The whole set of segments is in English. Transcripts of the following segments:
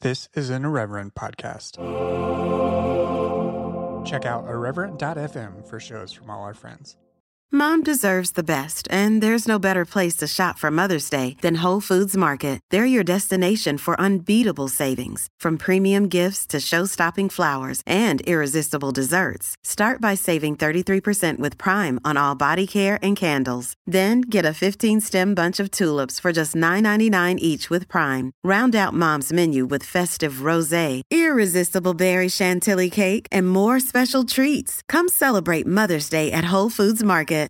This is an Irreverent podcast. Check out irreverent.fm for shows from all our friends. Mom deserves the best, and there's no better place to shop for Mother's Day than Whole Foods Market. They're your destination for unbeatable savings, from premium gifts to show-stopping flowers and irresistible desserts. Start by saving 33% with Prime on all body care and candles. Then get a 15-stem bunch of tulips for just $9.99 each with Prime. Round out Mom's menu with festive rosé, irresistible berry chantilly cake, and more special treats. Come celebrate Mother's Day at Whole Foods Market.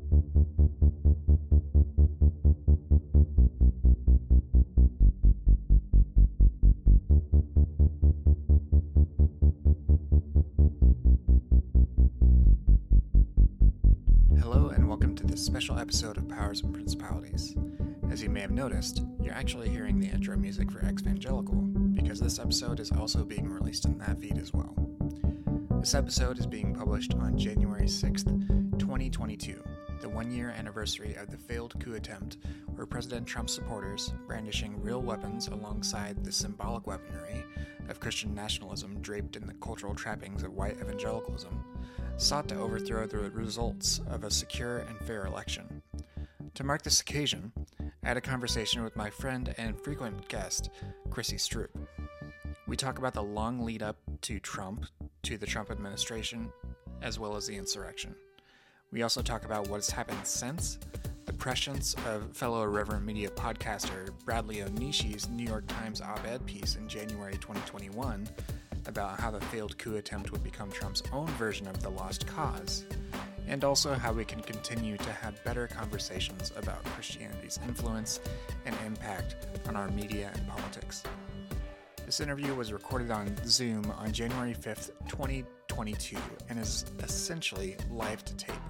Hello and welcome to this special episode of Powers and Principalities. As you may have noticed, you're actually hearing the intro music for Exvangelical, because this episode is also being released in that feed as well. This episode is being published on January 6th, 2022, the one-year anniversary of the failed coup attempt where President Trump's supporters, brandishing real weapons alongside the symbolic weaponry of Christian nationalism draped in the cultural trappings of white evangelicalism, sought to overthrow the results of a secure and fair election. To mark this occasion, I had a conversation with my friend and frequent guest, Chrissy Stroop. We talk about the long lead up to the Trump administration, as well as the insurrection. We also talk about what has happened since, the prescience of fellow Irreverent Media podcaster Bradley Onishi's New York Times op-ed piece in January 2021 about how the failed coup attempt would become Trump's own version of the lost cause, and also how we can continue to have better conversations about Christianity's influence and impact on our media and politics. This interview was recorded on Zoom on January 5th, 2022, and is essentially live to tape.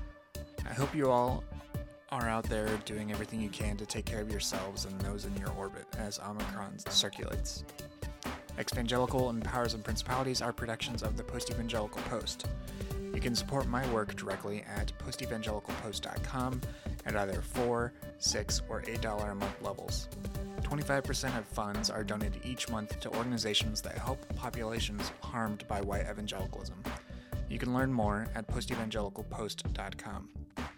I hope you all are out there doing everything you can to take care of yourselves and those in your orbit as Omicron circulates. Exvangelical and Powers and Principalities are productions of the Post-Evangelical Post. You can support my work directly at postevangelicalpost.com at either $4, $6, or $8 a month levels. 25% of funds are donated each month to organizations that help populations harmed by white evangelicalism. You can learn more at postevangelicalpost.com.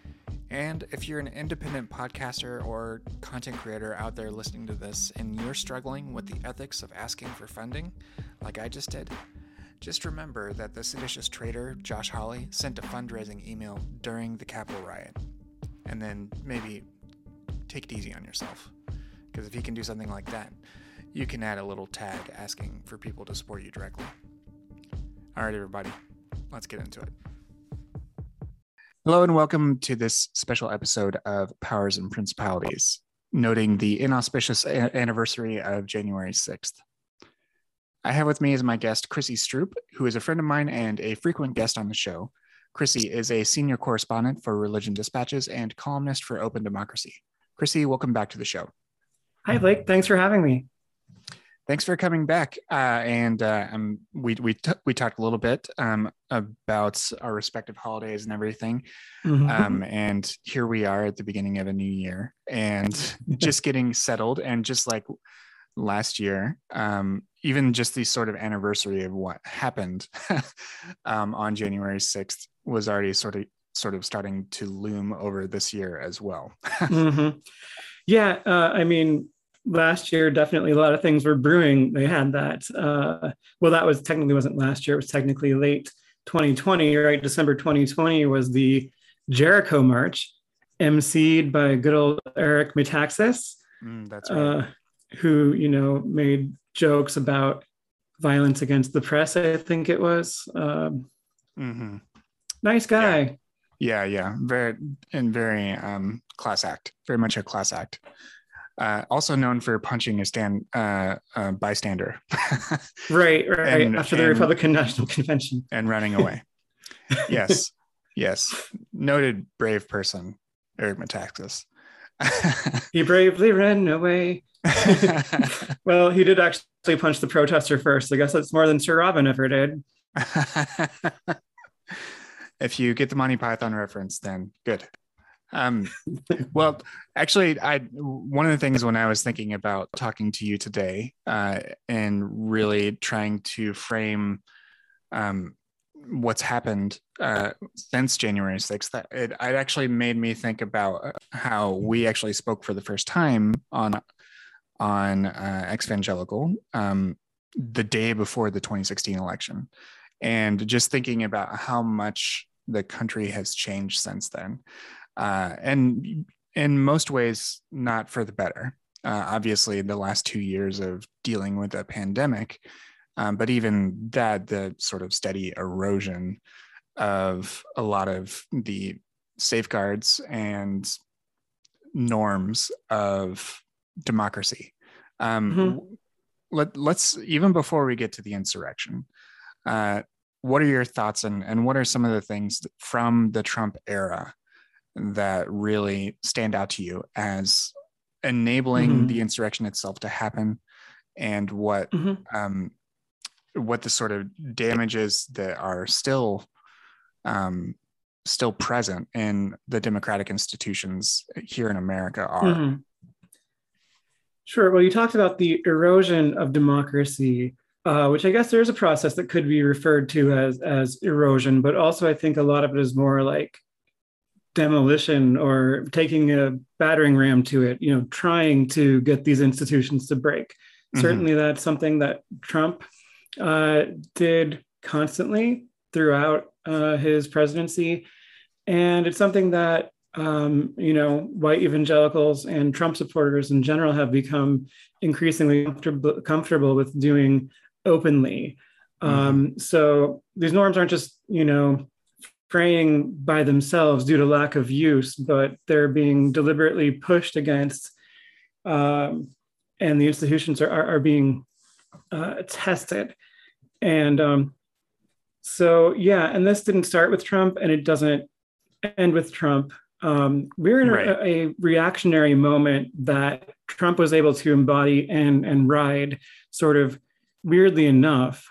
And if you're an independent podcaster or content creator out there listening to this and you're struggling with the ethics of asking for funding, like I just did, just remember that the seditious traitor, Josh Hawley, sent a fundraising email during the Capitol riot. And then maybe take it easy on yourself. Because if he can do something like that, you can add a little tag asking for people to support you directly. All right, everybody, let's get into it. Hello and welcome to this special episode of Powers and Principalities, noting the inauspicious anniversary of January 6th. I have with me as my guest Chrissy Stroop, who is a friend of mine and a frequent guest on the show. Chrissy is a senior correspondent for Religion Dispatches and columnist for Open Democracy. Chrissy, welcome back to the show. Hi, Blake. Thanks for having me. Thanks for coming back. We talked a little bit about our respective holidays and everything. Mm-hmm. And here we are at the beginning of a new year and just getting settled. And just like last year, even just the sort of anniversary of what happened on January 6th was already sort of starting to loom over this year as well. Mm-hmm. Yeah, last year, definitely a lot of things were brewing. They had that. That was technically wasn't last year. It was technically late 2020, right? December 2020 was the Jericho March, emceed by good old Eric Metaxas. That's right. Who, made jokes about violence against the press, I think it was. Nice guy. Yeah. Very class act. Very much a class act. Also known for punching a bystander. Right. After the Republican National Convention. And running away. Yes. Noted brave person, Eric Metaxas. He bravely ran away. Well, he did actually punch the protester first. I guess that's more than Sir Robin ever did. If you get the Monty Python reference, then good. Well, actually, one of the things when I was thinking about talking to you today, and really trying to frame what's happened since January 6th, it actually made me think about how we actually spoke for the first time on Exvangelical the day before the 2016 election, and just thinking about how much the country has changed since then, and in most ways not for the better. Obviously, the last 2 years of dealing with a pandemic, but even that, the sort of steady erosion of a lot of the safeguards and norms of democracy. Let's, even before we get to the insurrection, what are your thoughts, and what are some of the things from the Trump era that really stand out to you as enabling the insurrection itself to happen, and what the sort of damages that are still present in the democratic institutions here in America are? Sure. Well, you talked about the erosion of democracy, which I guess there is a process that could be referred to as erosion, but also I think a lot of it is more like demolition, or taking a battering ram to it, trying to get these institutions to break. Certainly that's something that Trump did constantly throughout his presidency. And it's something that white evangelicals and Trump supporters in general have become increasingly comfortable with doing openly. So these norms aren't just, fraying by themselves due to lack of use, but they're being deliberately pushed against, and the institutions are being tested. And and this didn't start with Trump, and it doesn't end with Trump. We're in a reactionary moment that Trump was able to embody and ride, sort of weirdly enough,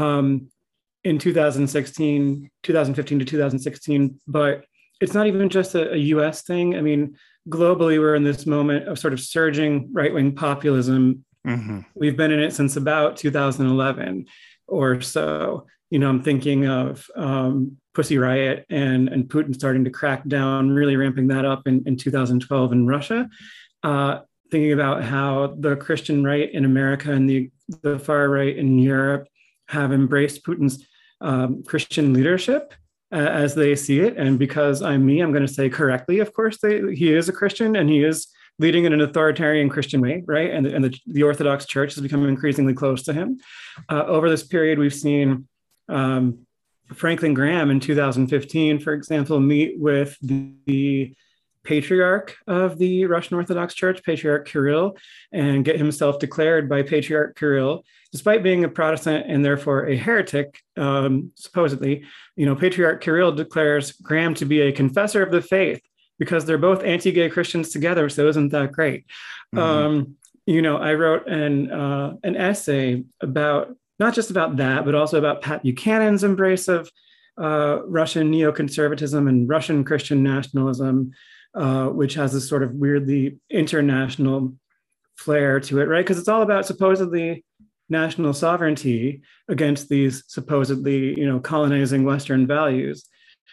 in 2015 to 2016. But it's not even just a US thing. I mean, globally, we're in this moment of sort of surging right-wing populism. We've been in it since about 2011 or so. I'm thinking of Pussy Riot and Putin starting to crack down, really ramping that up in 2012 in Russia. Thinking about how the Christian right in America and the far right in Europe have embraced Putin's Christian leadership as they see it. And because I'm going to say correctly, of course, he is a Christian, and he is leading in an authoritarian Christian way, right? And the Orthodox Church has become increasingly close to him. Over this period, we've seen Franklin Graham in 2015, for example, meet with the patriarch of the Russian Orthodox Church, Patriarch Kirill, and get himself declared by Patriarch Kirill, despite being a Protestant and therefore a heretic, supposedly. Patriarch Kirill declares Graham to be a confessor of the faith, because they're both anti-gay Christians together. So isn't that great? I wrote an essay about, not just about that, but also about Pat Buchanan's embrace of Russian neoconservatism and Russian Christian nationalism, which has this sort of weirdly international flair to it, right? Because it's all about supposedly national sovereignty against these supposedly, colonizing Western values.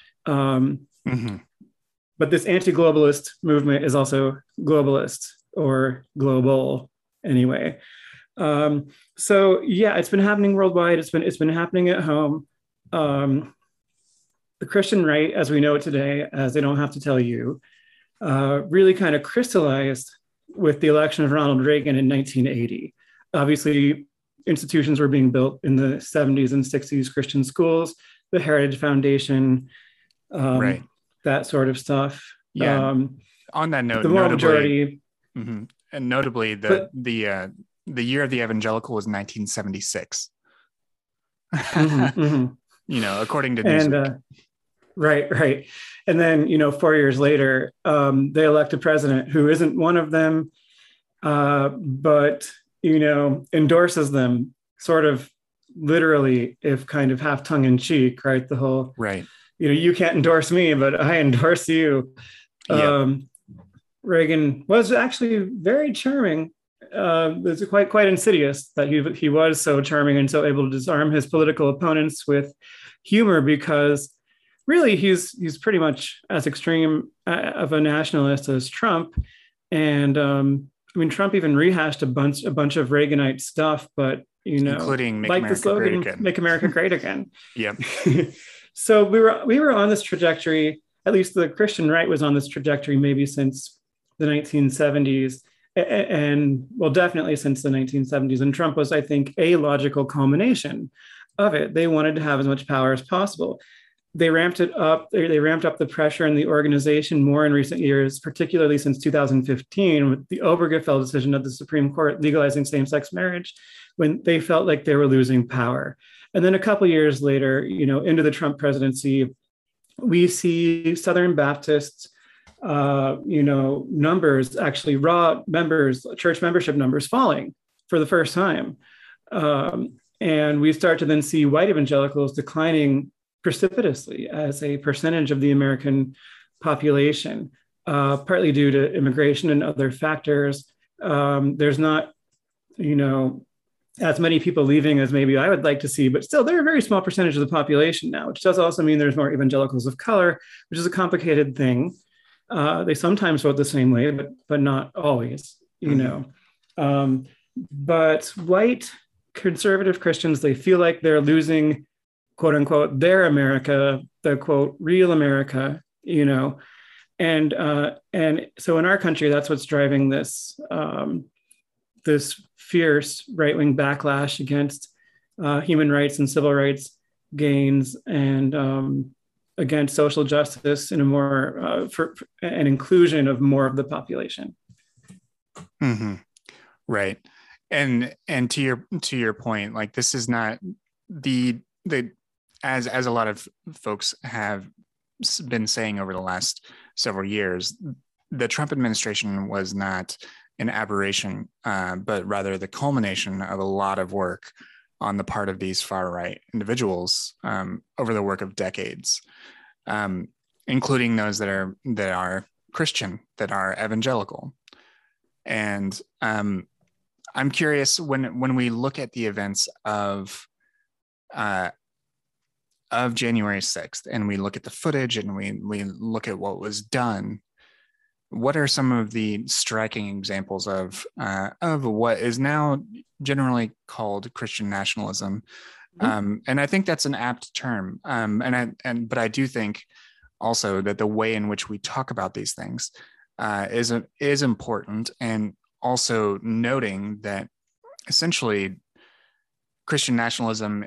But this anti-globalist movement is also globalist, or global anyway. It's been happening worldwide. It's been happening at home. The Christian right, as we know it today, as they don't have to tell you, really kind of crystallized with the election of Ronald Reagan in 1980. Obviously, institutions were being built in the 70s and 60s, Christian schools, the Heritage Foundation, that sort of stuff. Yeah. On that note, the majority, and notably, the year of the evangelical was 1976. According to Newsweek. And right. And then 4 years later, they elect a president who isn't one of them, but endorses them, sort of literally, if kind of half tongue in cheek, right? The whole right. You can't endorse me, but I endorse you. Yeah. Reagan was actually very charming. It's quite insidious that he was so charming and so able to disarm his political opponents with humor, because really he's pretty much as extreme of a nationalist as Trump. And I mean, Trump even rehashed a bunch of Reaganite stuff, but including Make like America the slogan, Great Again. "Make America Great Again." Yeah. So we were on this trajectory. At least the Christian right was on this trajectory maybe since the 1970s, and well, definitely since the 1970s. And Trump was, I think, a logical culmination of it. They wanted to have as much power as possible. They ramped it up. They ramped up the pressure in the organization more in recent years, particularly since 2015 with the Obergefell decision of the Supreme Court legalizing same-sex marriage, when they felt like they were losing power. And then a couple of years later, into the Trump presidency, we see Southern Baptists, numbers, actually raw members, church membership numbers falling for the first time. And we start to then see white evangelicals declining precipitously as a percentage of the American population, partly due to immigration and other factors. There's not, as many people leaving as maybe I would like to see, but still they're a very small percentage of the population now, which does also mean there's more evangelicals of color, which is a complicated thing. They sometimes vote the same way, but not always, But white conservative Christians, they feel like they're losing, quote unquote, their America, the quote, real America, And so in our country, that's what's driving this fierce right-wing backlash against human rights and civil rights gains, and against social justice in a more for an inclusion of more of the population. Mm-hmm. Right, and to your point, like, this is not the as a lot of folks have been saying over the last several years, the Trump administration was not an aberration, but rather the culmination of a lot of work on the part of these far-right individuals over the work of decades, including those that are Christian, that are evangelical. And I'm curious, when we look at the events of January 6th, and we look at the footage and we look at what was done, what are some of the striking examples of what is now generally called Christian nationalism? Mm-hmm. And I think that's an apt term. But I do think also that the way in which we talk about these things is important, and also noting that essentially Christian nationalism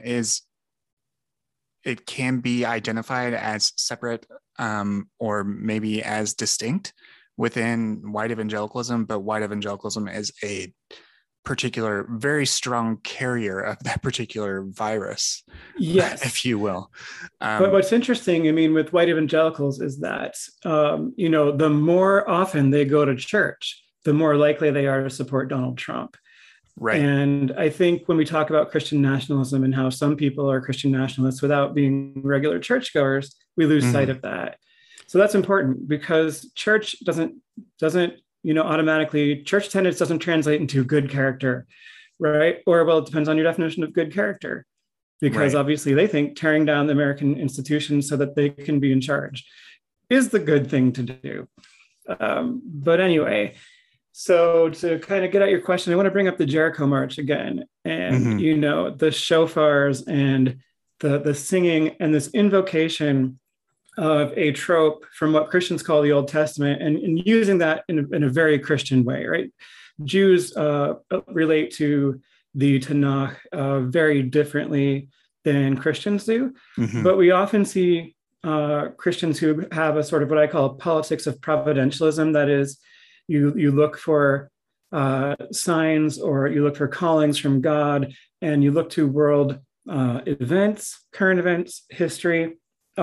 it can be identified as separate, or maybe as distinct within white evangelicalism, but white evangelicalism is a particular, very strong carrier of that particular virus, yes, if you will. But what's interesting, I mean, with white evangelicals is that, the more often they go to church, the more likely they are to support Donald Trump. Right. And I think when we talk about Christian nationalism and how some people are Christian nationalists without being regular churchgoers, we lose mm-hmm. sight of that. So that's important, because church doesn't automatically, church attendance doesn't translate into good character, right? Or, well, it depends on your definition of good character, because right. obviously they think tearing down the American institutions so that they can be in charge is the good thing to do. But anyway, so to kind of get at your question, I want to bring up the Jericho March again, and, mm-hmm. The shofars and the singing and this invocation of a trope from what Christians call the Old Testament, and using that in a very Christian way, right? Jews relate to the Tanakh very differently than Christians do, mm-hmm. but we often see Christians who have a sort of what I call a politics of providentialism. That is, you look for signs, or you look for callings from God, and you look to world events, current events, history,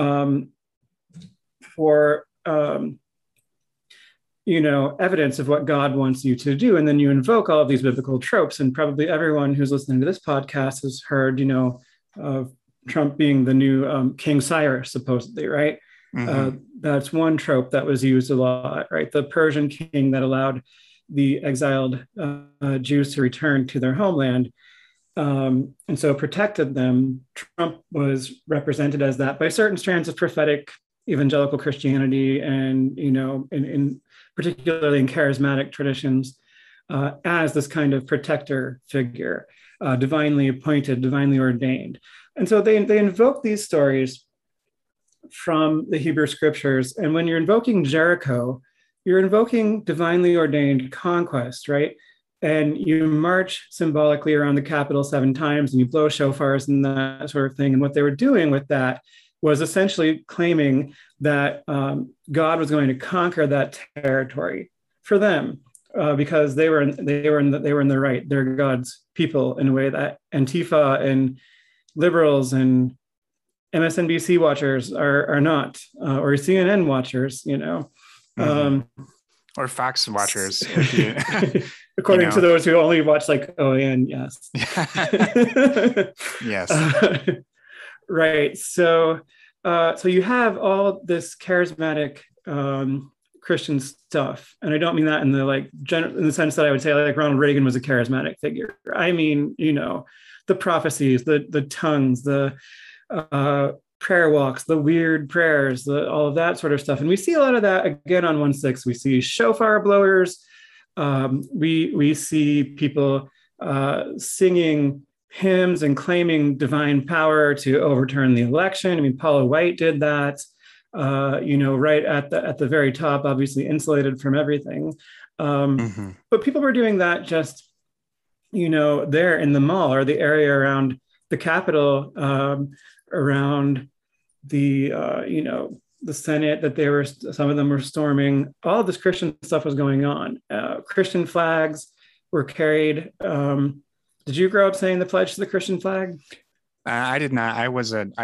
for evidence of what God wants you to do. And then you invoke all of these biblical tropes. And probably everyone who's listening to this podcast has heard, of Trump being the new King Cyrus, supposedly, right? That's one trope that was used a lot, right? The Persian king that allowed the exiled Jews to return to their homeland, and so protected them. Trump was represented as that by certain strands of prophetic evangelical Christianity, and in particularly in charismatic traditions, as this kind of protector figure, divinely appointed, divinely ordained. And so they invoke these stories from the Hebrew scriptures. And when you're invoking Jericho, you're invoking divinely ordained conquest, right? And you march symbolically around the capital 7 times, and you blow shofars and that sort of thing. And what they were doing with that was essentially claiming that God was going to conquer that territory for them, because they were in the right. They're God's people in a way that Antifa and liberals and MSNBC watchers are not, or CNN watchers, or Fox watchers, according to those who only watch like OAN. Yes. Yes. Right. So you have all this charismatic Christian stuff, and I don't mean that in the in the sense that I would say like Ronald Reagan was a charismatic figure. I mean, the prophecies, the tongues, the prayer walks, the weird prayers, all of that sort of stuff. And we see a lot of that again on 1/6. We see shofar blowers. We see people singing hymns and claiming divine power to overturn the election. I mean, Paula White did that, right at the very top, obviously insulated from everything. But people were doing that just, there in the mall or the area around the Capitol, around the the Senate that some of them were storming. All of this Christian stuff was going on. Christian flags were carried. Did you grow up saying the pledge to the Christian flag? I did not. I was a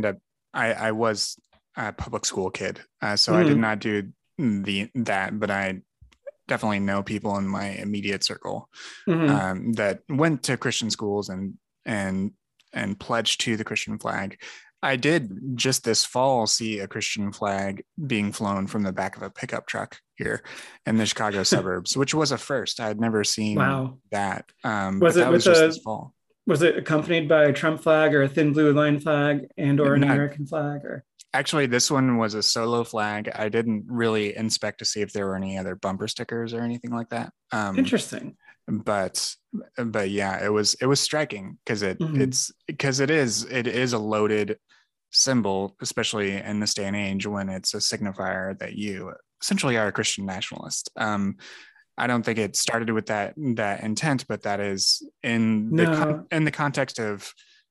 public school kid, so I did not do that, but I definitely know people in my immediate circle that went to Christian schools and pledged to the Christian flag. I did just this fall see a Christian flag being flown from the back of a pickup truck here in the Chicago suburbs, which was a first. I had never seen that. Was just this fall. Was it accompanied by a Trump flag or a thin blue line flag or an American flag? Or actually, this one was a solo flag. I didn't really inspect to see if there were any other bumper stickers or anything like that. Interesting. But yeah, it was striking because it is a loaded symbol, especially in this day and age when it's a signifier that you essentially are a Christian nationalist. I don't think it started with that intent, but that is in the context of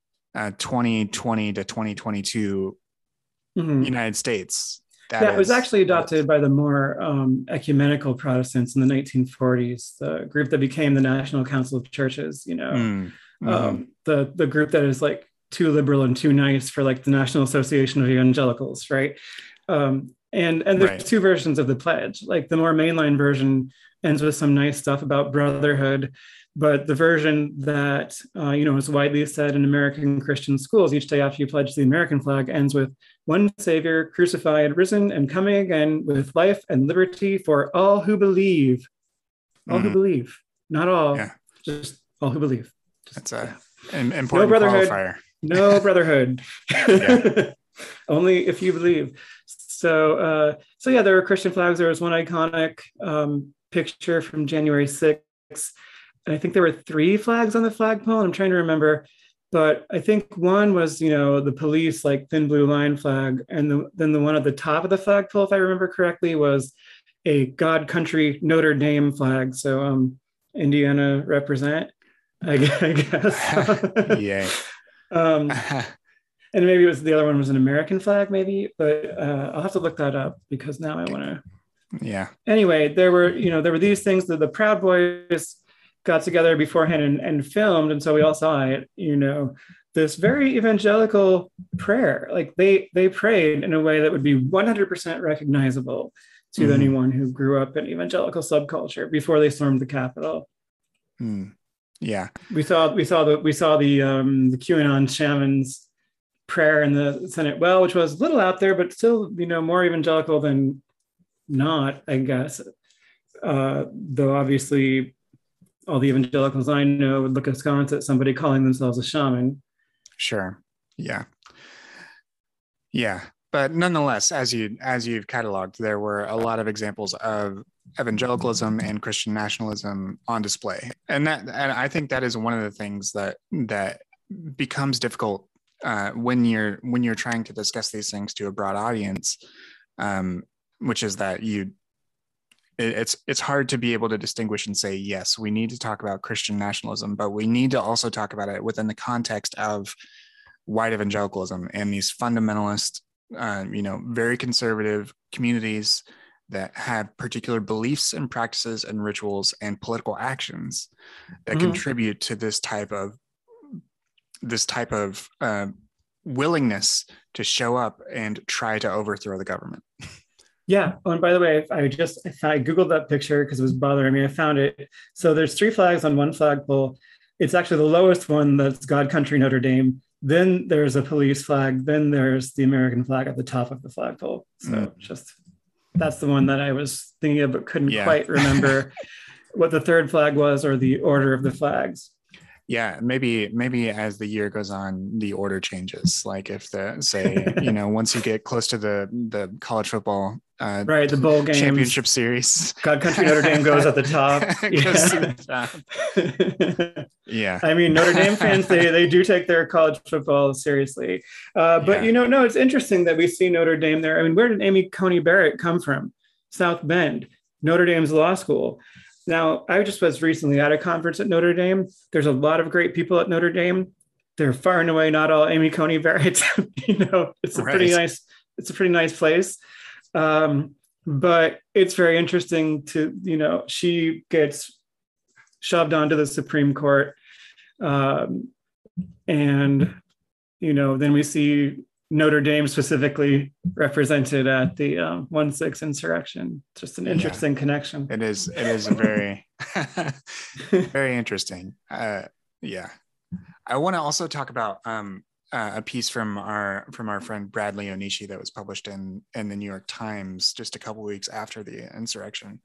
2020 to 2022 United States. That was actually adopted by the more ecumenical Protestants in the 1940s, the group that became the National Council of Churches, the group that is like too liberal and too nice for like the National Association of Evangelicals, right? And there's two versions of the pledge. Like the more mainline version ends with some nice stuff about brotherhood, but the version that is widely said in American Christian schools each day after you pledge the American flag ends with one Savior, crucified, risen, and coming again with life and liberty for all who believe. All who believe, not all, just all who believe. That's an important qualifier. No brotherhood. Only if you believe. So there were Christian flags. There was one iconic picture from January 6th. And I think there were 3 flags on the flagpole. I'm trying to remember. But I think one was, the police, like thin blue line flag. And then the one at the top of the flagpole, if I remember correctly, was a God Country Notre Dame flag. So Indiana represent, I guess. Yeah. And maybe the other one was an American flag, maybe. But I'll have to look that up because now I want to. Yeah. Anyway, there were these things that the Proud Boys got together beforehand and filmed. And so we all saw it, this very evangelical prayer. Like they prayed in a way that would be 100% recognizable to anyone who grew up in evangelical subculture before they stormed the Capitol. Yeah. We saw the QAnon shamans prayer in the Senate well, which was a little out there, but still, more evangelical than not, I guess. Though obviously all the evangelicals I know would look askance at somebody calling themselves a shaman. Sure. Yeah. Yeah. But nonetheless, as you've cataloged, there were a lot of examples of evangelicalism and Christian nationalism on display. And I think that is one of the things that becomes difficult when you're trying to discuss these things to a broad audience, which is that it's hard to be able to distinguish and say, yes, we need to talk about Christian nationalism, but we need to also talk about it within the context of white evangelicalism and these fundamentalist, very conservative communities that have particular beliefs and practices and rituals and political actions that contribute to this type of willingness to show up and try to overthrow the government. Yeah. Oh, and by the way, I Googled that picture because it was bothering me. I found it. So there's 3 flags on one flagpole. It's actually the lowest one, that's God Country Notre Dame. Then there's a police flag. Then there's the American flag at the top of the flagpole. So that's the one that I was thinking of, but couldn't quite remember what the 3rd flag was or the order of the flags. Yeah, maybe as the year goes on, the order changes. Like if once you get close to the college football, the bowl games, championship series, God Country Notre Dame goes at the top. Yeah. I mean, Notre Dame fans, they do take their college football seriously. But it's interesting that we see Notre Dame there. I mean, where did Amy Coney Barrett come from? South Bend, Notre Dame's law school. Now, I just was recently at a conference at Notre Dame. There's a lot of great people at Notre Dame. They're far and away not all Amy Coney Barrett. It's a pretty nice place. But it's very interesting to, she gets shoved onto the Supreme Court. And, then we see Notre Dame specifically represented at the 1/6 insurrection. Just an interesting connection. It is a very, very interesting. I want to also talk about a piece from our friend Bradley Onishi that was published in the New York Times just a couple of weeks after the insurrection.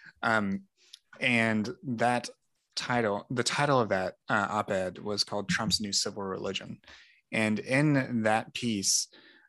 And the title of that op-ed was called Trump's New Civil Religion. And in that piece,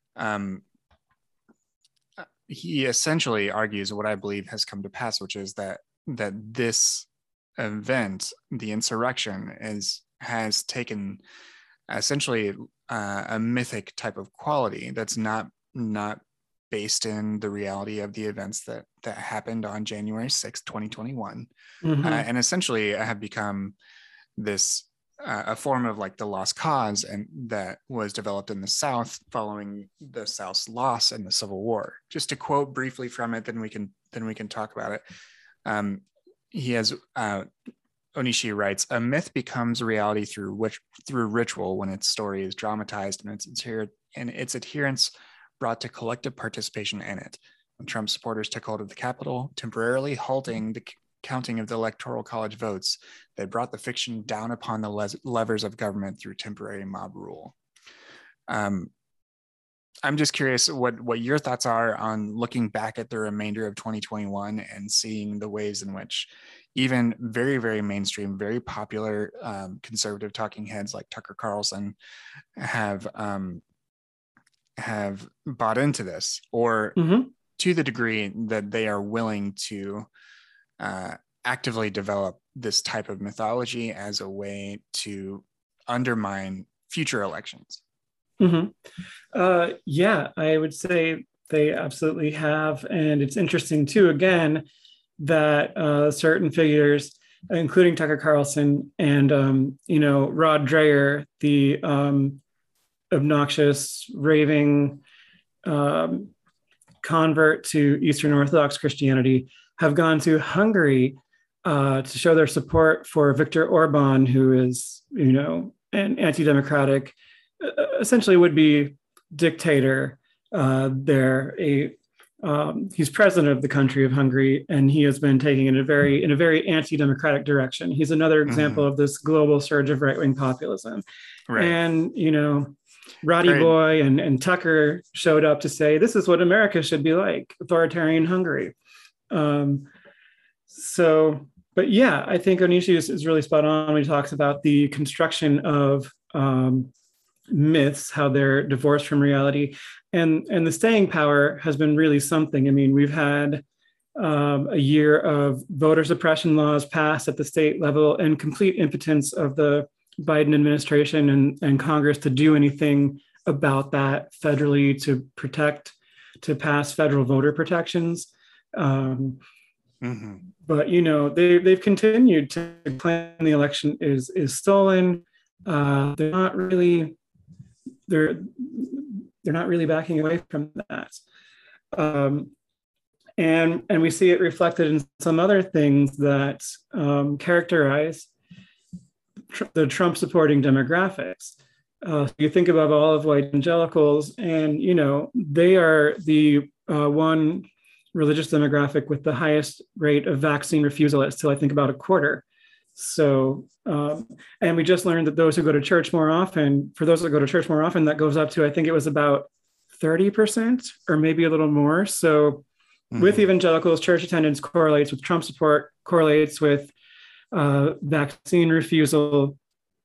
he essentially argues what I believe has come to pass, which is that this event, the insurrection, has taken essentially a mythic type of quality that's not based in the reality of the events that happened on January 6th, 2021, and essentially have become this a form of like the lost cause, and that was developed in the South following the South's loss in the Civil War. Just to quote briefly from it, then we can talk about it. He has Onishi writes, "A myth becomes a reality through ritual when its story is dramatized and its adherents brought to collective participation in it. When Trump supporters took hold of the Capitol, temporarily halting the counting of the Electoral College votes, they brought the fiction down upon the levers of government through temporary mob rule." I'm just curious what your thoughts are on looking back at the remainder of 2021 and seeing the ways in which even very, very mainstream, very popular conservative talking heads like Tucker Carlson have bought into this, or to the degree that they are willing to actively develop this type of mythology as a way to undermine future elections. I would say they absolutely have. And it's interesting too, again, that certain figures, including Tucker Carlson and, Rod Dreher, the obnoxious, raving convert to Eastern Orthodox Christianity, have gone to Hungary to show their support for Viktor Orban, who is, an anti-democratic, essentially would-be dictator there. He's president of the country of Hungary, and he has been taking in a very anti-democratic direction. He's another example of this global surge of right-wing populism. Right. And, Roddy Great. Boy and Tucker showed up to say, this is what America should be like, authoritarian Hungary. Um, so, but yeah, I think Onishi is really spot on when he talks about the construction of myths, how they're divorced from reality. And the staying power has been really something. I mean, we've had a year of voter suppression laws passed at the state level and complete impotence of the Biden administration and Congress to do anything about that federally to pass federal voter protections. But they've continued to claim the election is stolen. They're not really backing away from that. And we see it reflected in some other things that characterize the Trump supporting demographics. You think about all of white evangelicals, and they are the one religious demographic with the highest rate of vaccine refusal at still, I think, about a quarter. So, and we just learned that those who go to church more often, that goes up to, I think it was about 30% or maybe a little more. So with evangelicals, church attendance correlates with Trump support, correlates with vaccine refusal.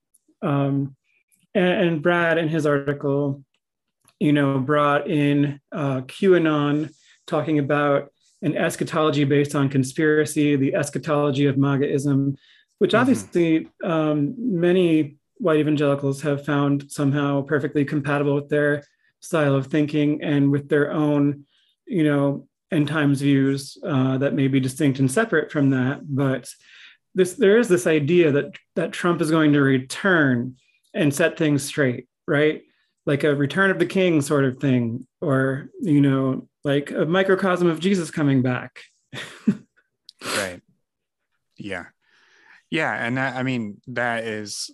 And Brad, in his article, brought in QAnon, talking about an eschatology based on conspiracy, the eschatology of MAGAism, which obviously many white evangelicals have found somehow perfectly compatible with their style of thinking and with their own, end times views that may be distinct and separate from that. But there is this idea that Trump is going to return and set things straight, right? Like a return of the king sort of thing, or, like a microcosm of Jesus coming back. Right. Yeah. Yeah. And that, I mean, that is,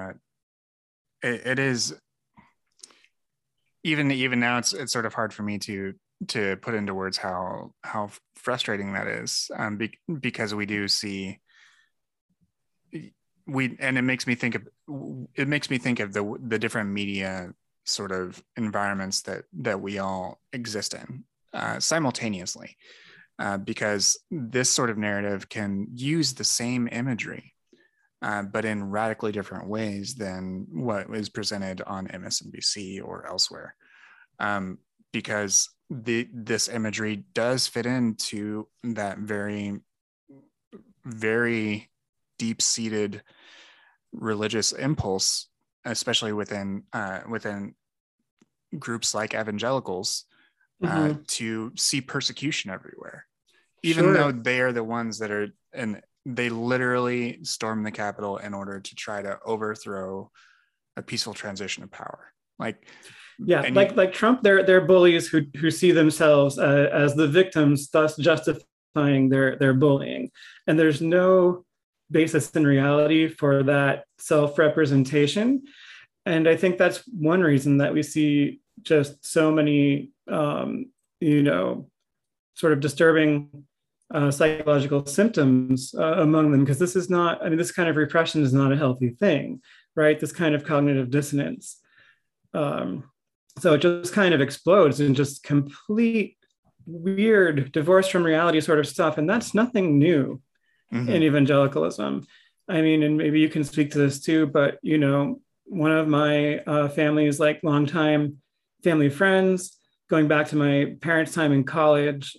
it is, even now, it's sort of hard for me to put into words how frustrating that is, because we do see, and it makes me think of the different media sort of environments that we all exist in simultaneously, because this sort of narrative can use the same imagery, but in radically different ways than what is presented on MSNBC or elsewhere, because this imagery does fit into that very, very deep-seated religious impulse, especially within groups like evangelicals, to see persecution everywhere, even though they are the ones that are, and they literally stormed the Capitol in order to try to overthrow a peaceful transition of power. Like Trump, they're bullies who see themselves as the victims, thus justifying their bullying. And there's no basis in reality for that self-representation. And I think that's one reason that we see just so many, sort of disturbing psychological symptoms among them, because this kind of repression is not a healthy thing, right? This kind of cognitive dissonance. So it just kind of explodes in just complete weird divorce from reality sort of stuff. And that's nothing new in evangelicalism. I mean, and maybe you can speak to this too, but, one of my family's like longtime family friends, going back to my parents' time in college,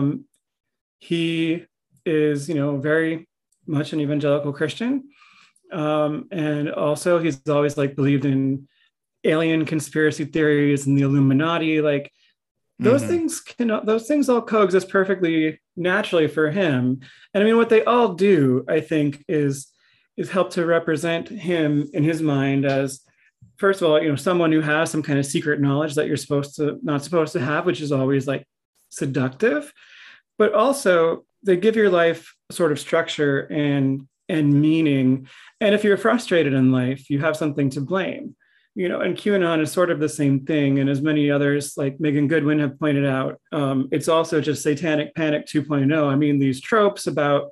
he is, very much an evangelical Christian. And also he's always believed in alien conspiracy theories and the Illuminati, those things all coexist perfectly naturally for him. And I mean, what they all do, I think, is help to represent him in his mind as, first of all, someone who has some kind of secret knowledge that you're not supposed to have, which is always seductive, but also they give your life sort of structure and meaning. And if you're frustrated in life, you have something to blame. And QAnon is sort of the same thing. And as many others like Megan Goodwin have pointed out, it's also just satanic panic 2.0. I mean, these tropes about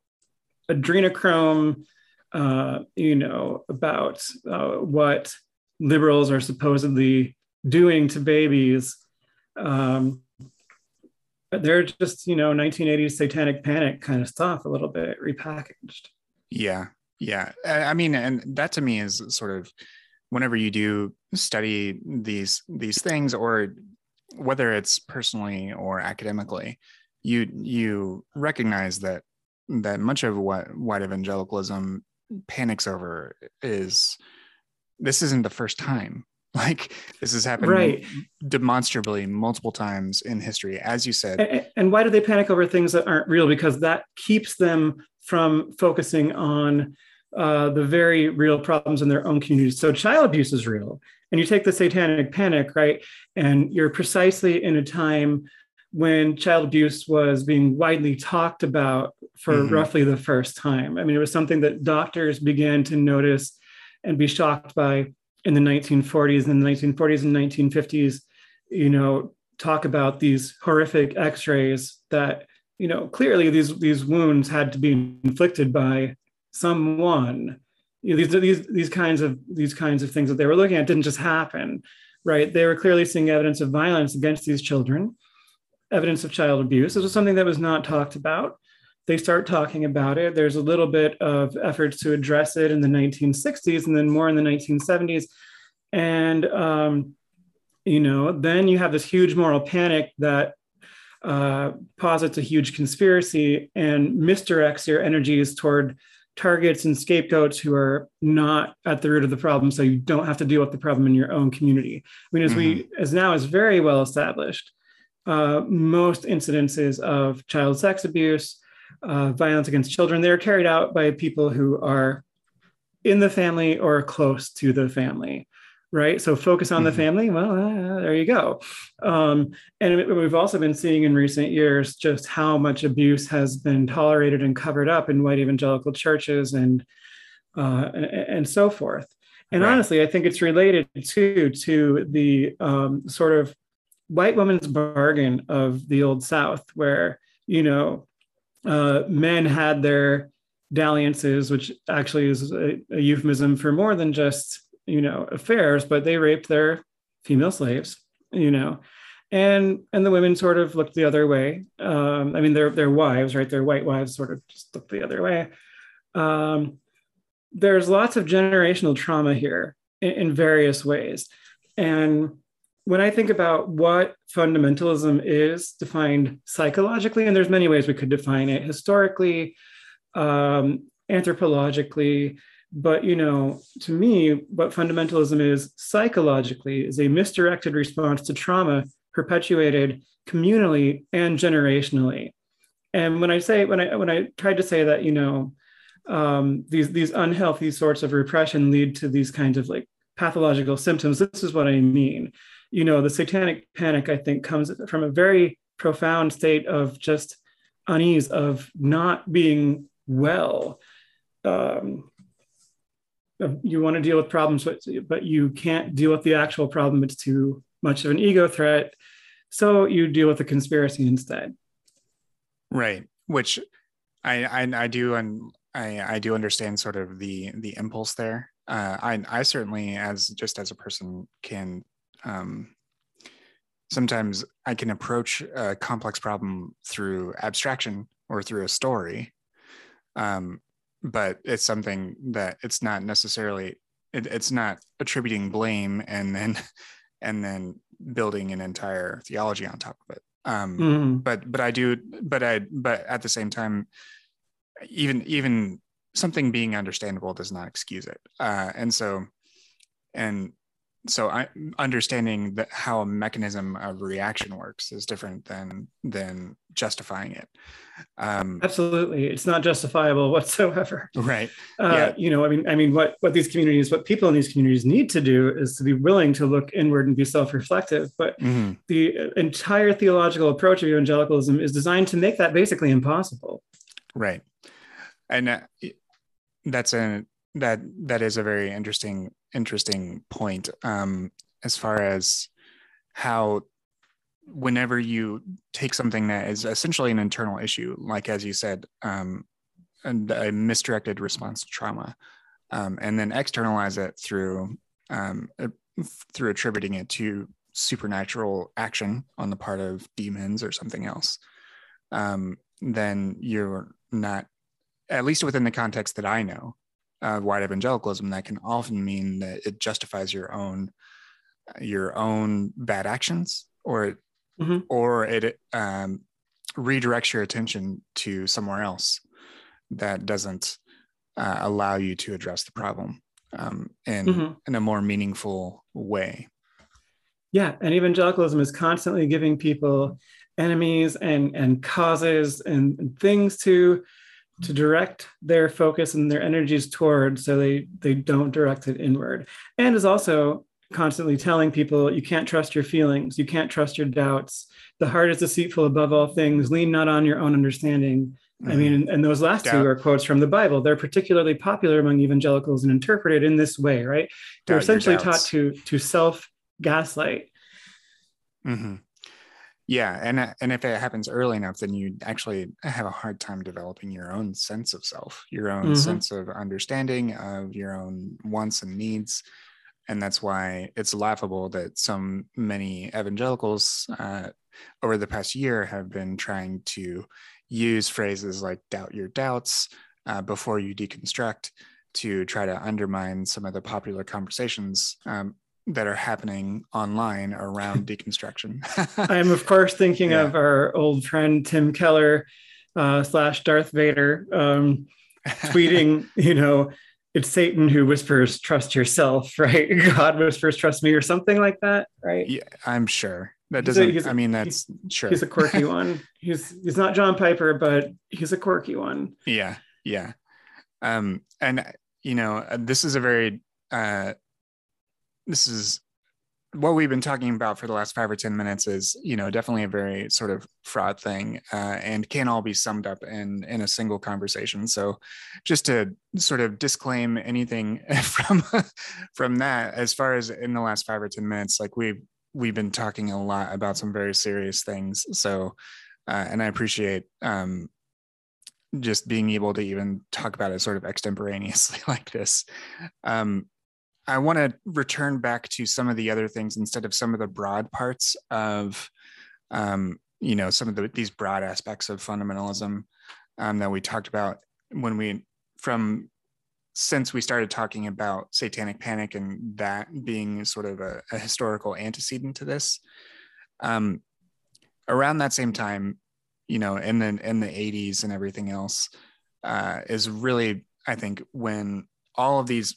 adrenochrome, about what liberals are supposedly doing to babies. Um, they're just, 1980s satanic panic kind of stuff, a little bit repackaged. Yeah. Yeah. I mean, and that to me is sort of, whenever you do study these things, or whether it's personally or academically, you recognize that much of what white evangelicalism panics over is, this isn't the first time. Like, this has happened right. demonstrably multiple times in history, as you said. And why do they panic over things that aren't real? Because that keeps them from focusing on the very real problems in their own communities. So child abuse is real. And you take the satanic panic, right? And you're precisely in a time when child abuse was being widely talked about for roughly the first time. I mean, it was something that doctors began to notice and be shocked by in the 1940s. And the 1940s and 1950s, talk about these horrific x-rays that, clearly these wounds had to be inflicted by someone. These kinds of things that they were looking at didn't just happen, right? They were clearly seeing evidence of violence against these children, evidence of child abuse. This was something that was not talked about. They start talking about it. There's a little bit of efforts to address it in the 1960s, and then more in the 1970s. And, then you have this huge moral panic that posits a huge conspiracy and misdirects your energies toward targets and scapegoats who are not at the root of the problem, so you don't have to deal with the problem in your own community. I mean, as now is very well established, most incidences of child sex abuse, violence against children, they're carried out by people who are in the family or close to the family, right? So focus on the family. Well, there you go. And we've also been seeing in recent years just how much abuse has been tolerated and covered up in white evangelical churches and so forth. And right. Honestly, I think it's related to the sort of white woman's bargain of the Old South, where, men had their dalliances, which actually is a euphemism for more than just, affairs, but they raped their female slaves, and the women sort of looked the other way. I mean, their wives, right? Their white wives sort of just looked the other way. There's lots of generational trauma here in various ways. And when I think about what fundamentalism is defined psychologically, and there's many ways we could define it, historically, anthropologically, but, to me, what fundamentalism is psychologically is a misdirected response to trauma perpetuated communally and generationally. And when I tried to say that, these unhealthy sorts of repression lead to these kinds of like pathological symptoms, this is what I mean. The satanic panic, I think, comes from a very profound state of just unease, of not being well. You want to deal with problems, but you can't deal with the actual problem. It's too much of an ego threat. So you deal with the conspiracy instead. Right. Which I do, and I do understand sort of the impulse there. I certainly, as a person, can sometimes I can approach a complex problem through abstraction or through a story, but it's something that it's not necessarily, it's not attributing blame and then building an entire theology on top of it. But at the same time, even something being understandable does not excuse it. And so I understanding that how a mechanism of reaction works is different than justifying it. Absolutely, it's not justifiable whatsoever. Right. Yeah. I mean, what people in these communities need to do is to be willing to look inward and be self-reflective. But the entire theological approach of evangelicalism is designed to make that basically impossible. Right. And that is a very interesting point, as far as how whenever you take something that is essentially an internal issue, like as you said, a misdirected response to trauma, and then externalize it through through attributing it to supernatural action on the part of demons or something else, then you're not, at least within the context that I know of white evangelicalism, that can often mean that it justifies your own bad actions, or it redirects your attention to somewhere else that doesn't allow you to address the problem in a more meaningful way. Yeah, and evangelicalism is constantly giving people enemies and causes and things to direct their focus and their energies toward, so they don't direct it inward. And is also constantly telling people, you can't trust your feelings, you can't trust your doubts. The heart is deceitful above all things. Lean not on your own understanding. I mean, and those last two are quotes from the Bible. They're particularly popular among evangelicals and interpreted in this way, right? They're essentially taught to self-gaslight. Yeah, and if it happens early enough, then you actually have a hard time developing your own sense of self, your own sense of understanding of your own wants and needs. And that's why it's laughable that so many evangelicals over the past year have been trying to use phrases like doubt your doubts before you deconstruct to try to undermine some of the popular conversations that are happening online around deconstruction. I'm, of course, thinking of our old friend Tim Keller / Darth Vader tweeting, it's Satan who whispers, trust yourself, right? God whispers, trust me, or something like that, right? Yeah, I'm sure. That doesn't, that's sure. He's a quirky one. He's not John Piper, but he's a quirky one. Yeah. And, this is a very, this is what we've been talking about for the last 5 or 10 minutes is, definitely a very sort of fraught thing and can all be summed up in a single conversation. So just to sort of disclaim anything from that, as far as in the last 5 or 10 minutes, like we've been talking a lot about some very serious things. So, and I appreciate just being able to even talk about it sort of extemporaneously like this. I want to return back to some of the other things instead of some of the broad parts of, some of these broad aspects of fundamentalism that we talked about since we started talking about Satanic Panic and that being sort of a historical antecedent to this. Around that same time, in the 80s and everything else is really, I think, when all of these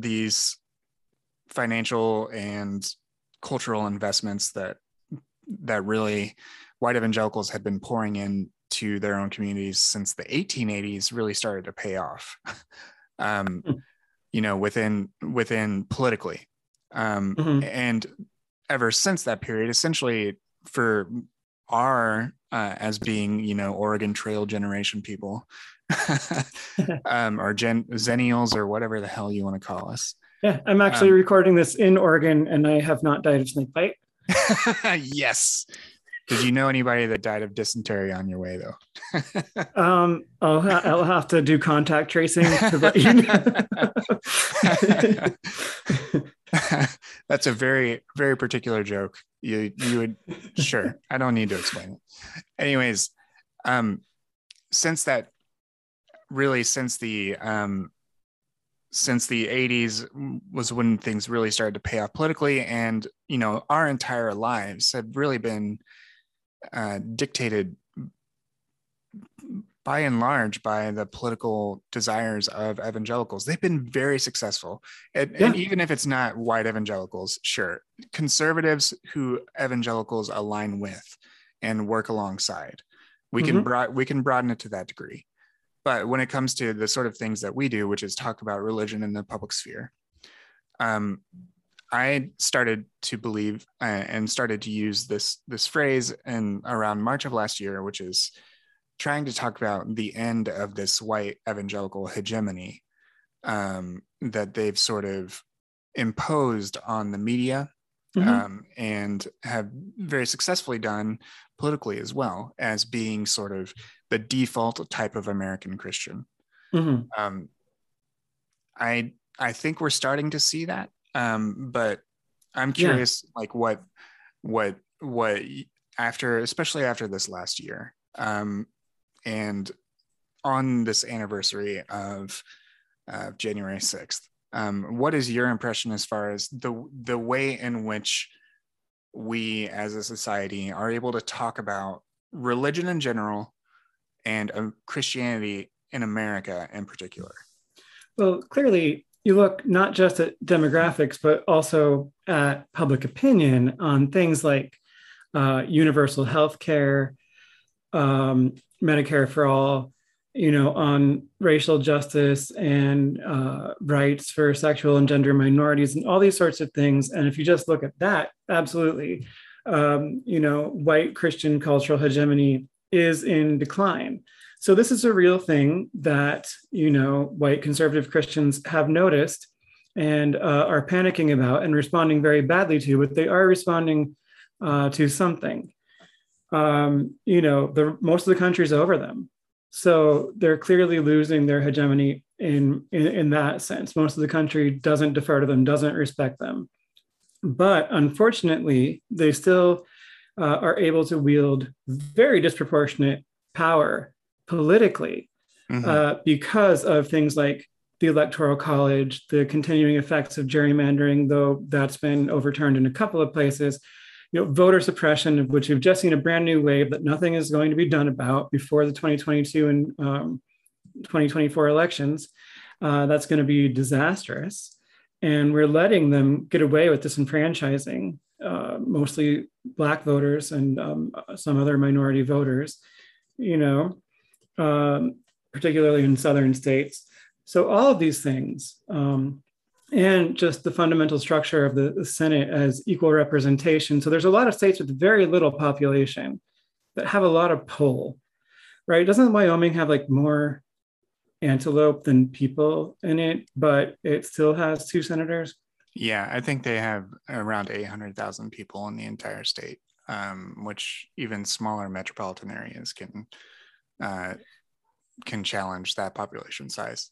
financial and cultural investments that really white evangelicals had been pouring into their own communities since the 1880s really started to pay off, within politically. And ever since that period, essentially for our, as being, Oregon Trail generation people, or Zennials or whatever the hell you want to call us. Yeah, I'm actually recording this in Oregon, and I have not died of snake bite. Yes. Did you know anybody that died of dysentery on your way, though? I'll have to do contact tracing to let you know. That's a very, very particular joke. You would, sure. I don't need to explain it. Anyways, since the 80s was when things really started to pay off politically, and our entire lives have really been dictated by and large by the political desires of evangelicals. They've been very successful, and even if it's not white evangelicals, sure, conservatives who evangelicals align with and work alongside, we can broaden it to that degree. But when it comes to the sort of things that we do, which is talk about religion in the public sphere, I started to believe and started to use this phrase around March of last year, which is trying to talk about the end of this white evangelical hegemony that they've sort of imposed on the media, and have very successfully done politically as well, as being sort of the default type of American Christian. I think we're starting to see that. But I'm curious, like what after, especially after this last year, and on this anniversary of January 6th, what is your impression as far as the way in which we as a society are able to talk about religion in general and Christianity in America in particular? Well, clearly, you look not just at demographics, but also at public opinion on things like universal health care, Medicare for all, on racial justice and rights for sexual and gender minorities and all these sorts of things. And if you just look at that, absolutely, white Christian cultural hegemony is in decline. So this is a real thing that, white conservative Christians have noticed and are panicking about and responding very badly to, but they are responding to something. Most of the country is over them. So they're clearly losing their hegemony in that sense. Most of the country doesn't defer to them, doesn't respect them. But unfortunately, they still are able to wield very disproportionate power politically because of things like the Electoral College, the continuing effects of gerrymandering, though that's been overturned in a couple of places, voter suppression, of which we've just seen a brand new wave that nothing is going to be done about before the 2022 and 2024 elections. That's going to be disastrous. And we're letting them get away with disenfranchising mostly Black voters and some other minority voters, particularly in southern states. So all of these things, and just the fundamental structure of the Senate as equal representation. So there's a lot of states with very little population that have a lot of pull, right? Doesn't Wyoming have like more antelope than people in it, but it still has 2 senators? Yeah, I think they have around 800,000 people in the entire state, which even smaller metropolitan areas can challenge that population size.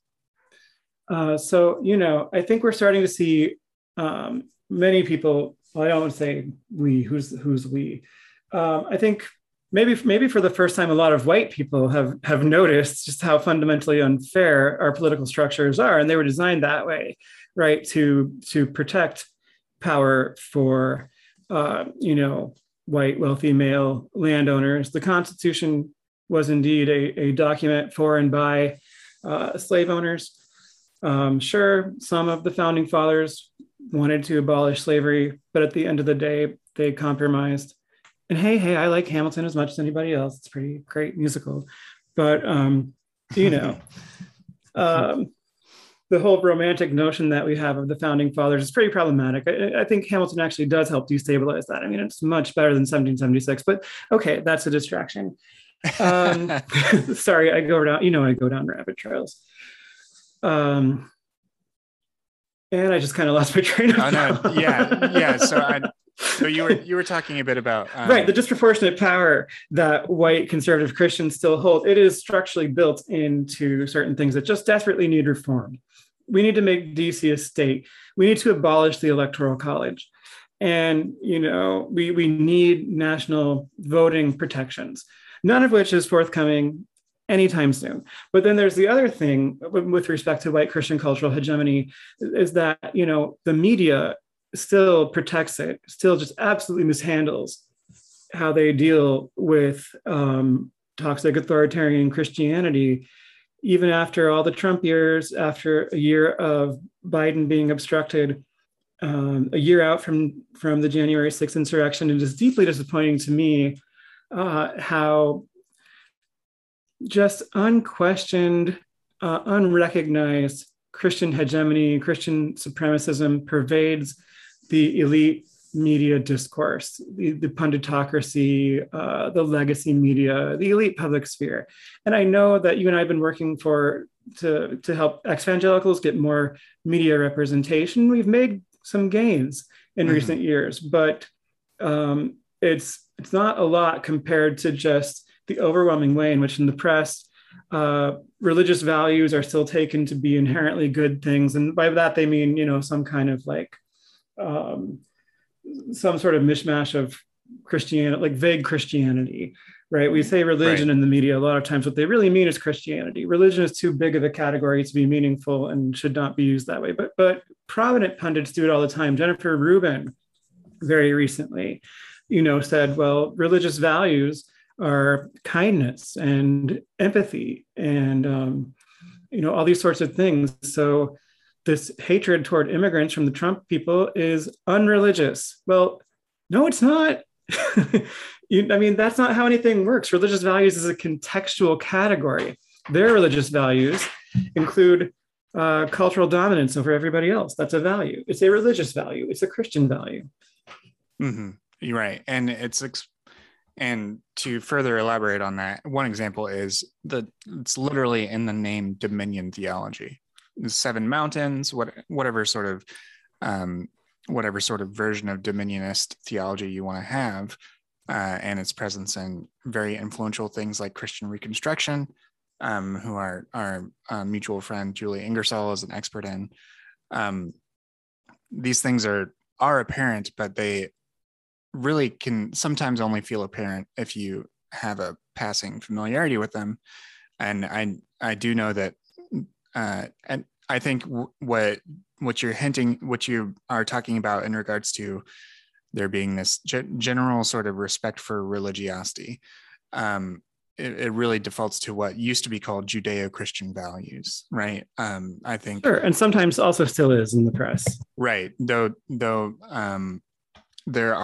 So, I think we're starting to see many people, well, I don't want to say we, who's we. I think maybe for the first time, a lot of white people have noticed just how fundamentally unfair our political structures are. And they were designed that way, right? To protect power for, white, wealthy male landowners. The Constitution was indeed a document for and by slave owners. Sure, some of the founding fathers wanted to abolish slavery, but at the end of the day, they compromised. And hey, I like Hamilton as much as anybody else. It's a pretty great musical. But, the whole romantic notion that we have of the founding fathers is pretty problematic. I think Hamilton actually does help destabilize that. I mean, it's much better than 1776, but okay, that's a distraction. Sorry, I go down rabbit trails. And I just kind of lost my train of thought. No, yeah. So you were talking a bit about right, the disproportionate power that white conservative Christians still hold. It is structurally built into certain things that just desperately need reform. We need to make DC a state. We need to abolish the Electoral College, and we need national voting protections. None of which is forthcoming anytime soon. But then there's the other thing with respect to white Christian cultural hegemony is that, the media still protects it, still just absolutely mishandles how they deal with toxic authoritarian Christianity, even after all the Trump years, after a year of Biden being obstructed, a year out from the January 6th insurrection. It is deeply disappointing to me how just unquestioned, unrecognized Christian hegemony, Christian supremacism pervades the elite media discourse, the punditocracy, the legacy media, the elite public sphere. And I know that you and I have been working to help ex-evangelicals get more media representation. We've made some gains in recent years, but it's not a lot compared to just the overwhelming way in which in the press, religious values are still taken to be inherently good things. And by that, they mean, some kind of like some sort of mishmash of Christianity, like vague Christianity, right? We say religion in the media a lot of times. What they really mean is Christianity. Religion is too big of a category to be meaningful and should not be used that way. But prominent pundits do it all the time. Jennifer Rubin, very recently, said, well, religious values are kindness and empathy and all these sorts of things. So this hatred toward immigrants from the Trump people is unreligious. Well, no, it's not. That's not how anything works. Religious values is a contextual category. Their religious values include cultural dominance over everybody else. That's a value. It's a religious value. It's a Christian value. Mm-hmm. You're right. And to further elaborate on that, one example is it's literally in the name dominion theology. The 7 mountains, whatever sort of version of dominionist theology you want to have, and its presence in very influential things like Christian Reconstruction, who our mutual friend Julie Ingersoll is an expert in. These things are apparent, but they really can sometimes only feel apparent if you have a passing familiarity with them. And I do know that, and I think what you're hinting, what you are talking about in regards to there being this general sort of respect for religiosity, it really defaults to what used to be called Judeo-Christian values, right? I think, sure, and sometimes also still is in the press, right? Though there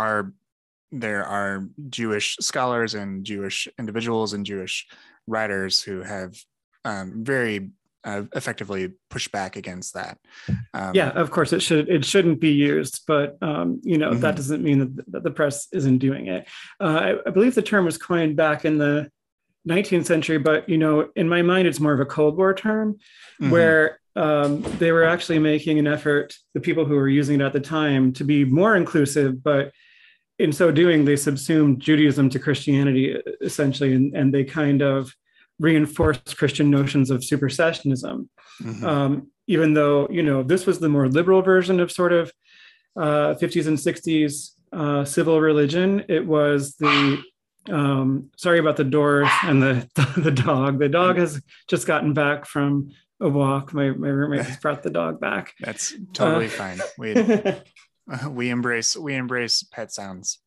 are Jewish scholars and Jewish individuals and Jewish writers who have very effectively pushed back against that. Yeah, of course it shouldn't be used, but mm-hmm. That doesn't mean that the press isn't doing it. I believe the term was coined back in the 19th century, but in my mind it's more of a Cold War term, mm-hmm. where they were actually making an effort, the people who were using it at the time, to be more inclusive, but in so doing they subsumed Judaism to Christianity essentially, and they kind of reinforced Christian notions of supersessionism. Mm-hmm. Even though, this was the more liberal version of sort of 50s and 60s civil religion. It was the, sorry about the doors and the dog. The dog has just gotten back from a walk. My roommate has brought the dog back. That's totally fine. We embrace pet sounds.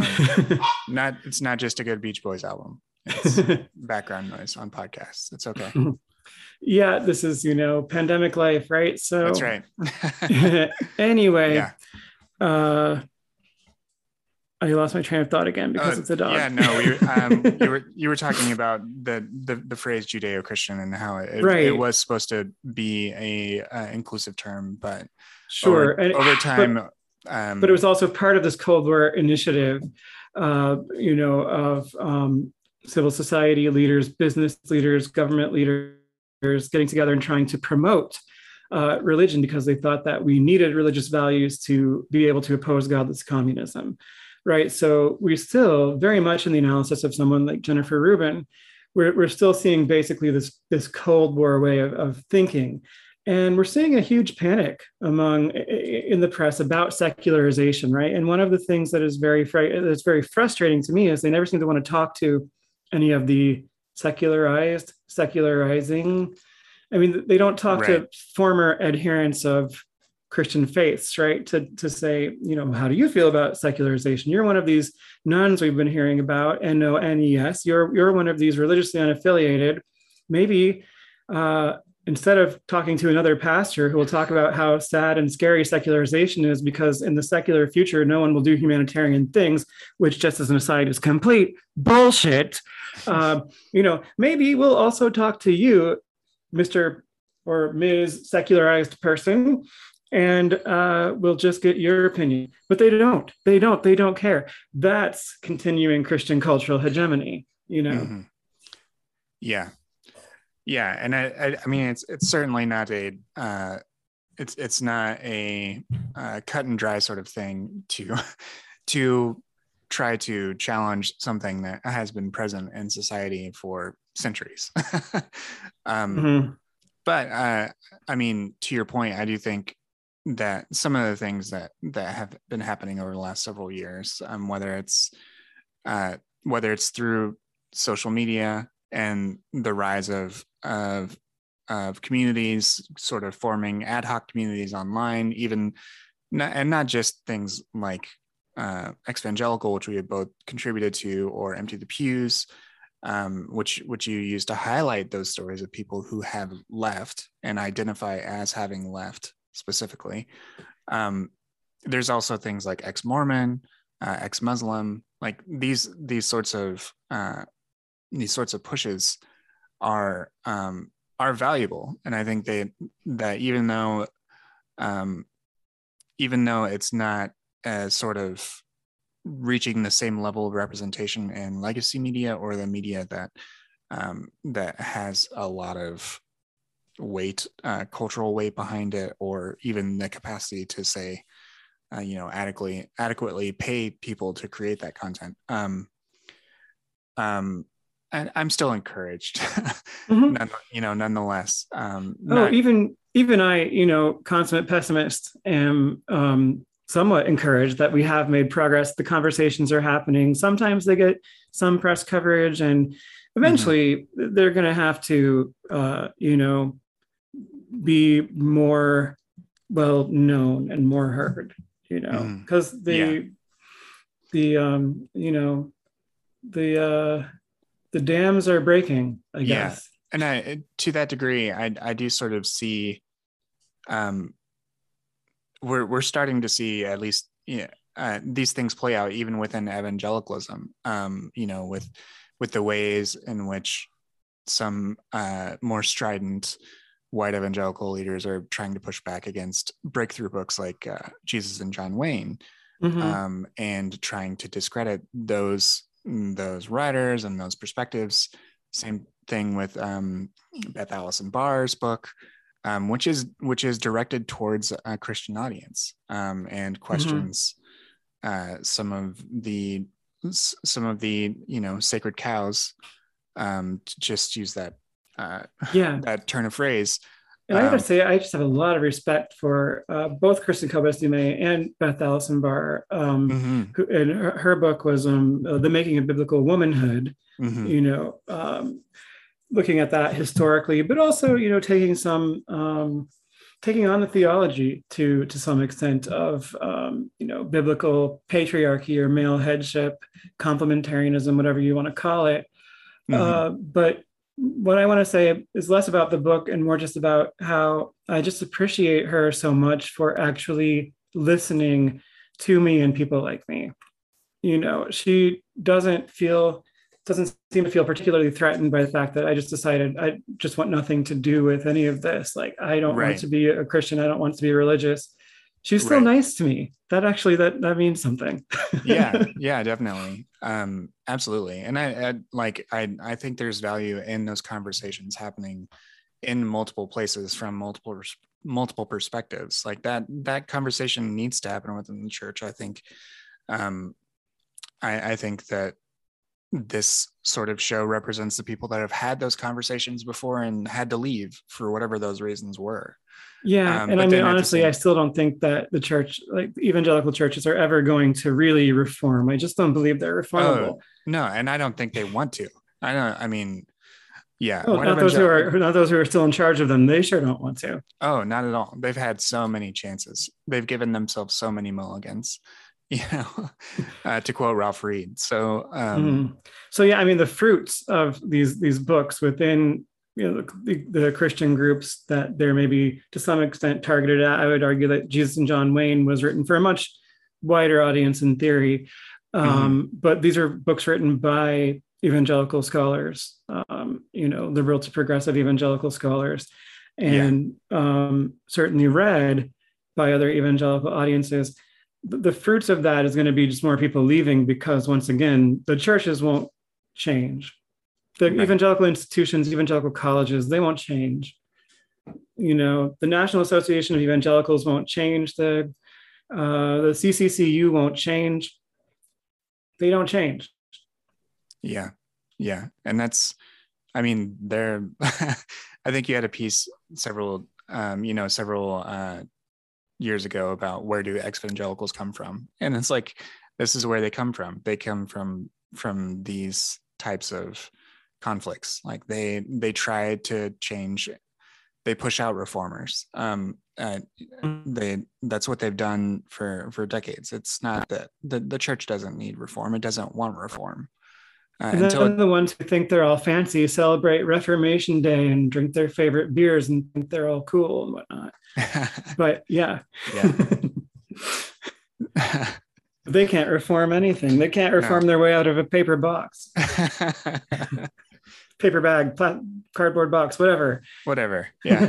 It's not just a good Beach Boys album. It's background noise on podcasts. It's okay. Yeah, this is, pandemic life, right? So that's right. Anyway, yeah. I lost my train of thought again because of the dog. Yeah, no, you were talking about the phrase Judeo-Christian and how it was supposed to be a inclusive term, but sure, over time. But it was also part of this Cold War initiative, of civil society leaders, business leaders, government leaders getting together and trying to promote religion because they thought that we needed religious values to be able to oppose godless communism, right? So we're still very much in the analysis of someone like Jennifer Rubin, we're still seeing basically this Cold War way of thinking. And we're seeing a huge panic in the press about secularization, right? And one of the things that is very frustrating to me is they never seem to want to talk to any of the secularizing. I mean, they don't talk to former adherents of Christian faiths, right? To say, how do you feel about secularization? You're one of these nuns we've been hearing about, NONES. You're one of these religiously unaffiliated. Maybe instead of talking to another pastor who will talk about how sad and scary secularization is because in the secular future, no one will do humanitarian things, which just as an aside is complete bullshit. Maybe we'll also talk to you, Mr. or Ms. Secularized person, and we'll just get your opinion. But they don't care. That's continuing Christian cultural hegemony, Mm-hmm. Yeah. Yeah, and I mean it's certainly not it's not a cut and dry sort of thing to try to challenge something that has been present in society for centuries. Mm-hmm. But I mean, to your point, I do think that some of the things that have been happening over the last several years, whether it's through social media and the rise of communities sort of forming ad hoc communities online, even not just things like Exvangelical, which we have both contributed to, or Empty the Pews, which you use to highlight those stories of people who have left and identify as having left specifically. There's also things like ex-Mormon, ex-Muslim, like these sorts of pushes are valuable, and I think that even though it's not as sort of reaching the same level of representation in legacy media or the media that has a lot of weight, cultural weight behind it, or even the capacity to say, adequately pay people to create that content. And I'm still encouraged, nonetheless. Even I, consummate pessimist, am somewhat encouraged that we have made progress. The conversations are happening. Sometimes they get some press coverage, and eventually they're going to have to, be more well known and more heard, because the dams are breaking, I guess. And to that degree, I do sort of see, we're starting to see at least these things play out even within evangelicalism. With the ways in which some more strident white evangelical leaders are trying to push back against breakthrough books like Jesus and John Wayne, and trying to discredit those writers and those perspectives. Same thing with Beth Allison Barr's book, which is directed towards a Christian audience, and questions some of the sacred cows, to just use that that turn of phrase. And I gotta say, I just have a lot of respect for both Kristen Kobes-Du-Mez and Beth Allison Barr. And her book was The Making of Biblical Womanhood. Looking at that historically, but also taking on the theology to some extent of biblical patriarchy or male headship, complementarianism, whatever you want to call it. But what I want to say is less about the book and more just about how I just appreciate her so much for actually listening to me and people like me. She doesn't seem to feel particularly threatened by the fact that I just decided I just want nothing to do with any of this. Like, I don't want to be a Christian. I don't want to be religious. She's still nice to me. That means something. yeah, definitely. Absolutely. And I think there's value in those conversations happening in multiple places from multiple perspectives. Like that conversation needs to happen within the church. I think, I think that this sort of show represents the people that have had those conversations before and had to leave for whatever those reasons were. And I mean, honestly, I still don't think that the church, like evangelical churches, are ever going to really reform. I just don't believe they're reformable. No, and I don't think they want to. Not those who are still in charge of them. They sure don't want to. Oh, not at all. They've had so many chances. They've given themselves so many mulligans. To quote Ralph Reed. So I mean, the fruits of these books within the Christian groups that they're maybe to some extent targeted at, I would argue that Jesus and John Wayne was written for a much wider audience in theory, but these are books written by evangelical scholars, liberal to progressive evangelical scholars, and certainly read by other evangelical audiences. The fruits of that is going to be just more people leaving, because once again, the churches won't change. The evangelical institutions, evangelical colleges, they won't change. The National Association of Evangelicals won't change. The CCCU won't change. They don't change. Yeah. And that's, I mean, I think you had a piece several years ago about where do ex-evangelicals come from, and it's like, this is where they come from. They come from these types of conflicts. Like they try to change, they push out reformers. That's what they've done for decades. It's not that the church doesn't need reform. It doesn't want reform. And then the ones who think they're all fancy celebrate Reformation Day and drink their favorite beers and think they're all cool and whatnot. But yeah. They can't reform anything. They can't reform their way out of a paper box. Paper bag, cardboard box, whatever. Yeah.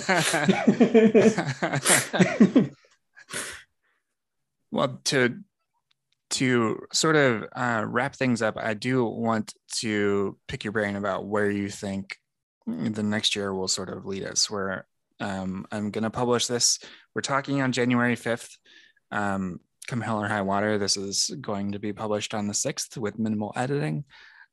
Well, to sort of wrap things up, I do want to pick your brain about where you think the next year will sort of lead us. Where I'm going to publish this. We're talking on January 5th. Come hell or high water, this is going to be published on the 6th with minimal editing.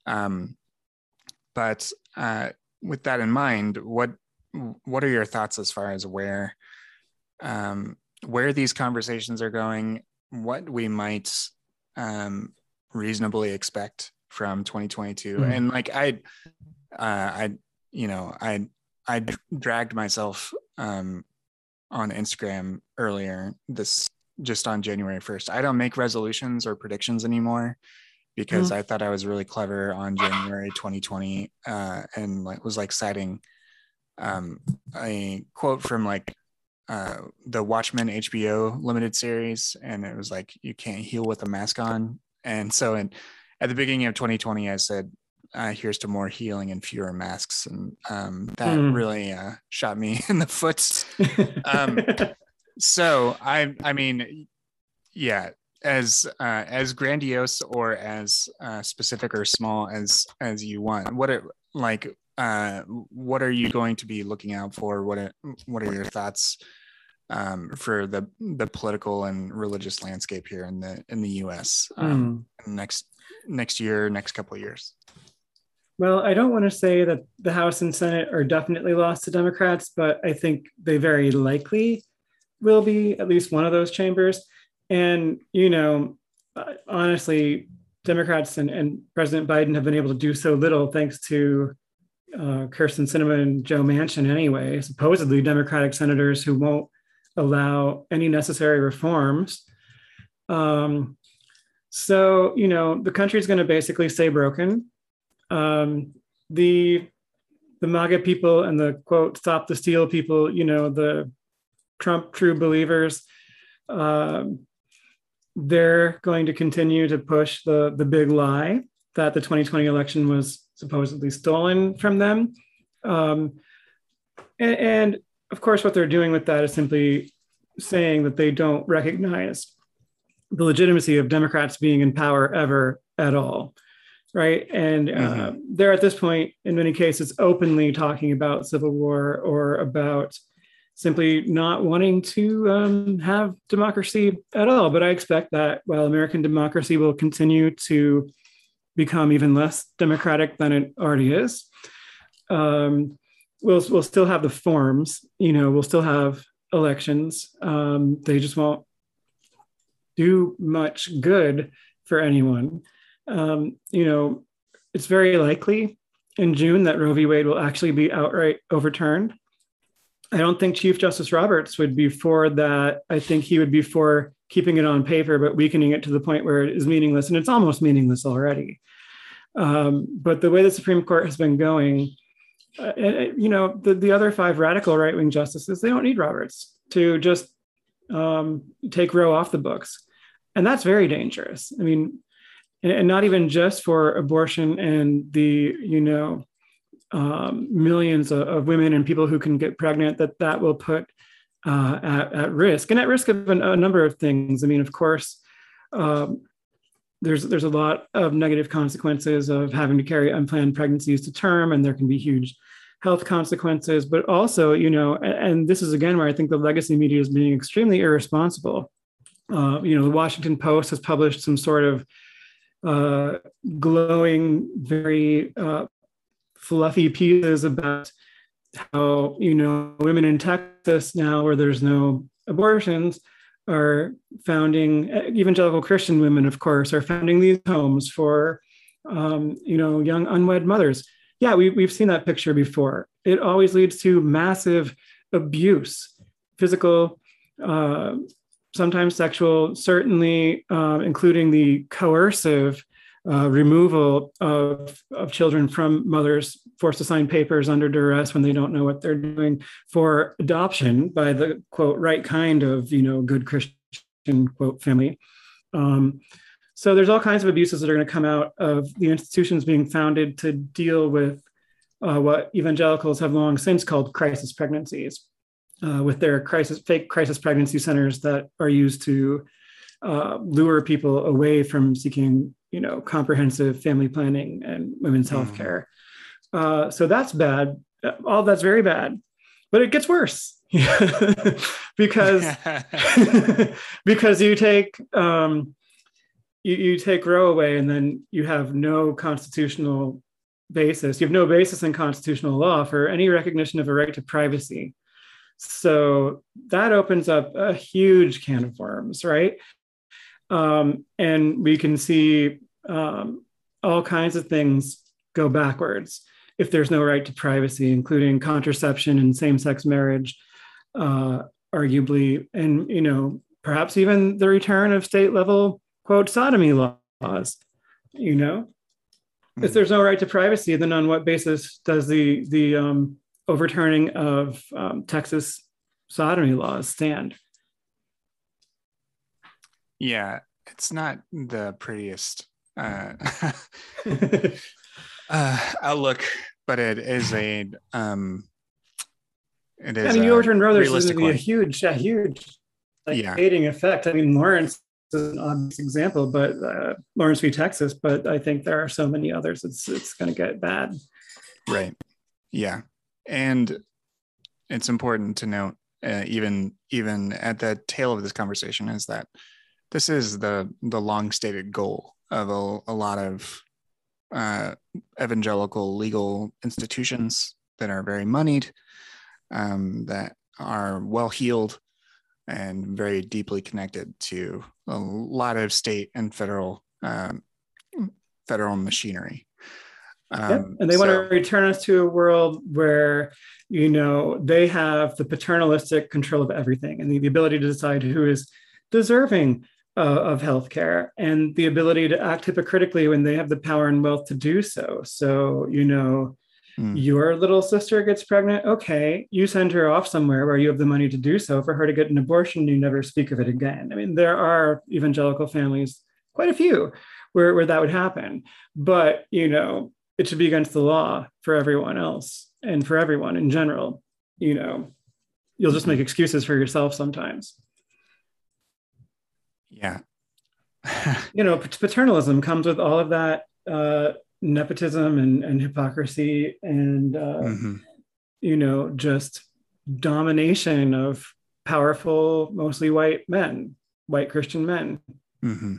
But with that in mind, what are your thoughts as far as where these conversations are going, what we might reasonably expect from 2022? Mm-hmm. And like I dragged myself on Instagram earlier just on January 1st. I don't make resolutions or predictions anymore because I thought I was really clever on January 2020 and was citing a quote from the Watchmen HBO limited series, and it was like, you can't heal with a mask on. And so at the beginning of 2020 I said, here's to more healing and fewer masks, and that really shot me in the foot. So I mean, yeah, as grandiose or as specific or small as you want, what are you going to be looking out for? What are your thoughts for the political and religious landscape here in the U.S. Next year, next couple of years? Well, I don't want to say that the House and Senate are definitely lost to Democrats, but I think they very likely will be at least one of those chambers. And, honestly, Democrats and President Biden have been able to do so little thanks to Kyrsten Sinema and Joe Manchin anyway, supposedly Democratic senators who won't allow any necessary reforms. So, the country's going to basically stay broken. The MAGA people and the quote, stop the steal people, the Trump true believers, they're going to continue to push the big lie that the 2020 election was supposedly stolen from them. And of course, what they're doing with that is simply saying that they don't recognize the legitimacy of Democrats being in power ever at all. Right. And they're at this point, in many cases, openly talking about civil war or about simply not wanting to have democracy at all. But I expect that while American democracy will continue to become even less democratic than it already is, we'll still have the forms, we'll still have elections. They just won't do much good for anyone. It's very likely in June that Roe v. Wade will actually be outright overturned. I don't think Chief Justice Roberts would be for that. I think he would be for keeping it on paper, but weakening it to the point where it is meaningless, and it's almost meaningless already. But the way the Supreme Court has been going, the other 5 radical right-wing justices, they don't need Roberts to just take Roe off the books. And that's very dangerous. I mean, and not even just for abortion and the, millions of women and people who can get pregnant, that will put at risk, and at risk of a number of things. I mean, of course, there's a lot of negative consequences of having to carry unplanned pregnancies to term, and there can be huge health consequences. But also, and this is again where I think the legacy media is being extremely irresponsible. The Washington Post has published some sort of glowing, very fluffy pieces about how, women in Texas now, where there's no abortions are founding, evangelical Christian women, of course, are founding these homes for, young unwed mothers. Yeah, we've seen that picture before. It always leads to massive abuse, physical, sometimes sexual, certainly including the coercive removal of children from mothers forced to sign papers under duress when they don't know what they're doing for adoption by the, quote, right kind of, good Christian, quote, family. So there's all kinds of abuses that are going to come out of the institutions being founded to deal with what evangelicals have long since called crisis pregnancies, with their fake crisis pregnancy centers that are used to lure people away from seeking, comprehensive family planning and women's health care. So that's bad. All that's very bad, but it gets worse because because you take you take Roe away, and then you have no constitutional basis. You have no basis in constitutional law for any recognition of a right to privacy. So that opens up a huge can of worms, right? And we can see all kinds of things go backwards if there's no right to privacy, including contraception and same-sex marriage, arguably, and perhaps even the return of state-level, quote, sodomy laws. If there's no right to privacy, then on what basis does the overturning of Texas sodomy laws stand? Yeah, it's not the prettiest outlook, but it is a it is. You overturn Roe, there's going to be a huge dating effect. I mean, Lawrence is an obvious example, but Lawrence v. Texas. But I think there are so many others. It's going to get bad. Right. Yeah, and it's important to note, even at the tail of this conversation, is that this is the long stated goal of a lot of evangelical legal institutions that are very moneyed, that are well heeled and very deeply connected to a lot of state and federal machinery. And they want to return us to a world where, they have the paternalistic control of everything and the ability to decide who is deserving of healthcare, and the ability to act hypocritically when they have the power and wealth to do so. So, your little sister gets pregnant. Okay, you send her off somewhere where you have the money to do so for her to get an abortion. You never speak of it again. I mean, there are evangelical families, quite a few, where that would happen. But, it should be against the law for everyone else and for everyone in general. You'll just make excuses for yourself sometimes. Yeah. Paternalism comes with all of that nepotism and hypocrisy and, just domination of powerful, mostly white Christian men. Mm-hmm.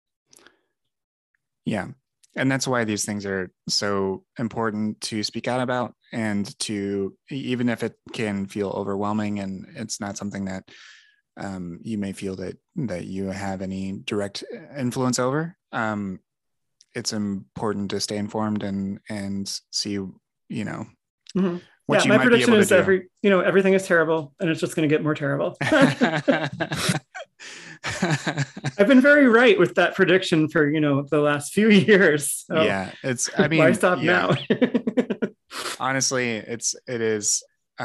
Yeah. And that's why these things are so important to speak out about, and to, even if it can feel overwhelming and it's not something that you may feel that you have any direct influence over, it's important to stay informed and see, Mm-hmm. what you my might be prediction able is to do. Everything is terrible, and it's just going to get more terrible. I've been very right with that prediction for the last few years. So yeah, why stop now? Honestly, it is.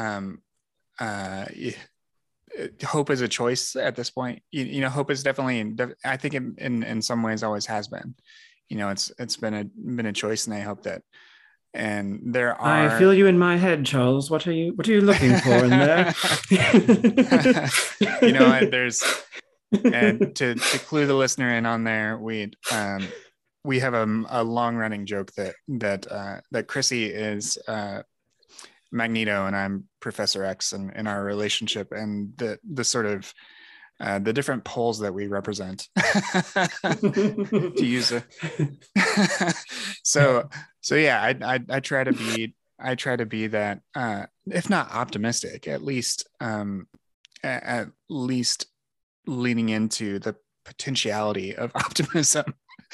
Hope is a choice at this point. Hope is definitely. I think in some ways always has been. It's been a choice, and I hope that. And there are. I feel you in my head, Charles. What are you looking for in there? There's. And to clue the listener in on there, we have a long running joke that Chrissy is Magneto and I'm Professor X in our relationship, and the sort of the different poles that we represent. To use a so yeah, I try to be that, if not optimistic, at least at least leaning into the potentiality of optimism.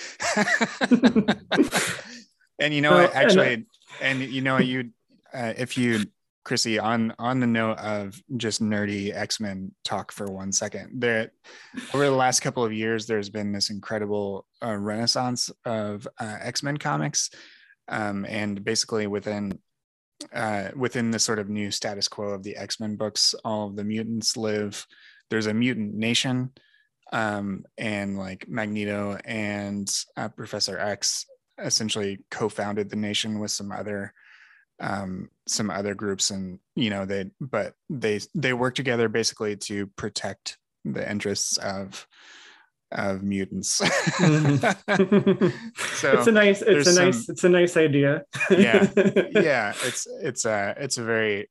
And you know what, actually, and you know, if you, Chrissy, on the note of just nerdy X-Men talk for 1 second, that over the last couple of years, there's been this incredible renaissance of X-Men comics, and basically within the sort of new status quo of the X-Men books, all of the mutants live. There's a mutant nation, and like Magneto and Professor X essentially co-founded the nation with some other groups, and you know, they work together basically to protect the interests of mutants. Mm-hmm. So it's a nice idea. yeah it's a very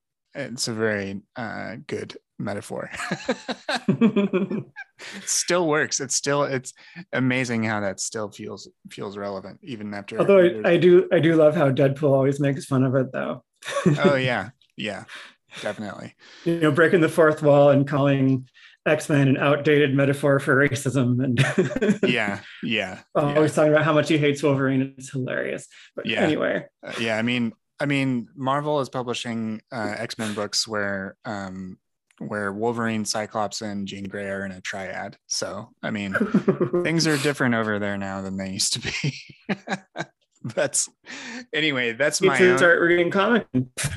good metaphor. It still works. It's amazing how that still feels relevant even after. Although I do love how Deadpool always makes fun of it though. Oh yeah, definitely. You know, breaking the fourth wall and calling X-Men an outdated metaphor for racism, and always talking about how much he hates Wolverine. It's hilarious. But anyway, I mean, Marvel is publishing X-Men books where Wolverine, Cyclops, and Jean Grey are in a triad. So, I mean, things are different over there now than they used to be. That's my own. Start reading comics.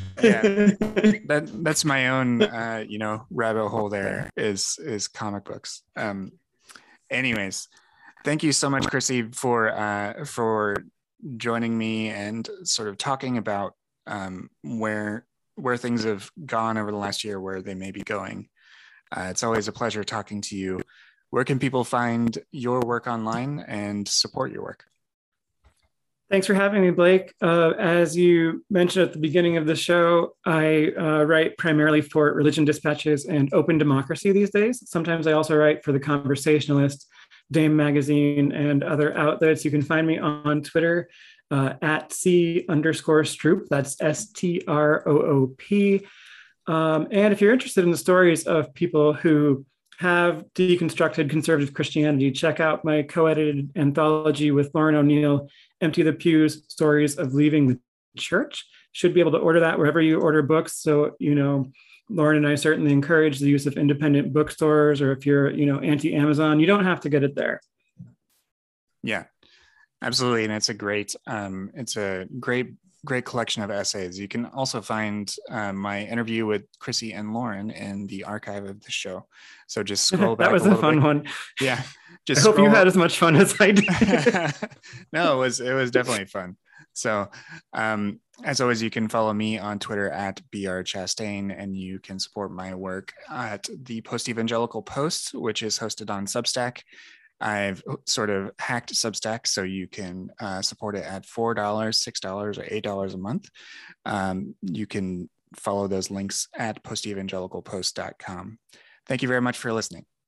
That's my own, rabbit hole. There is comic books. Anyways, thank you so much, Chrissy, for joining me and sort of talking about where things have gone over the last year, where they may be going. It's always a pleasure talking to you. Where can people find your work online and support your work? Thanks for having me, Blake. As you mentioned at the beginning of the show, I write primarily for Religion Dispatches and Open Democracy these days. Sometimes I also write for The Conversationalist, Dame Magazine, and other outlets. You can find me on Twitter at C_Stroop. That's STROOP. And if you're interested in the stories of people who have deconstructed conservative Christianity, check out my co-edited anthology with Lauren O'Neill, Empty the Pews, Stories of Leaving the Church. Should be able to order that wherever you order books. So, Lauren and I certainly encourage the use of independent bookstores, or if you're, anti-Amazon, you don't have to get it there. Yeah, absolutely. And it's a great collection of essays. You can also find my interview with Chrissy and Lauren in the archive of the show. So just scroll back. That was a fun one. Yeah. I hope you had as much fun as I did. No, it was definitely fun. So as always, you can follow me on Twitter at BR Chastain, and you can support my work at the Post-Evangelical Post, which is hosted on Substack. I've sort of hacked Substack so you can support it at $4, $6, or $8 a month. You can follow those links at postevangelicalpost.com. Thank you very much for listening.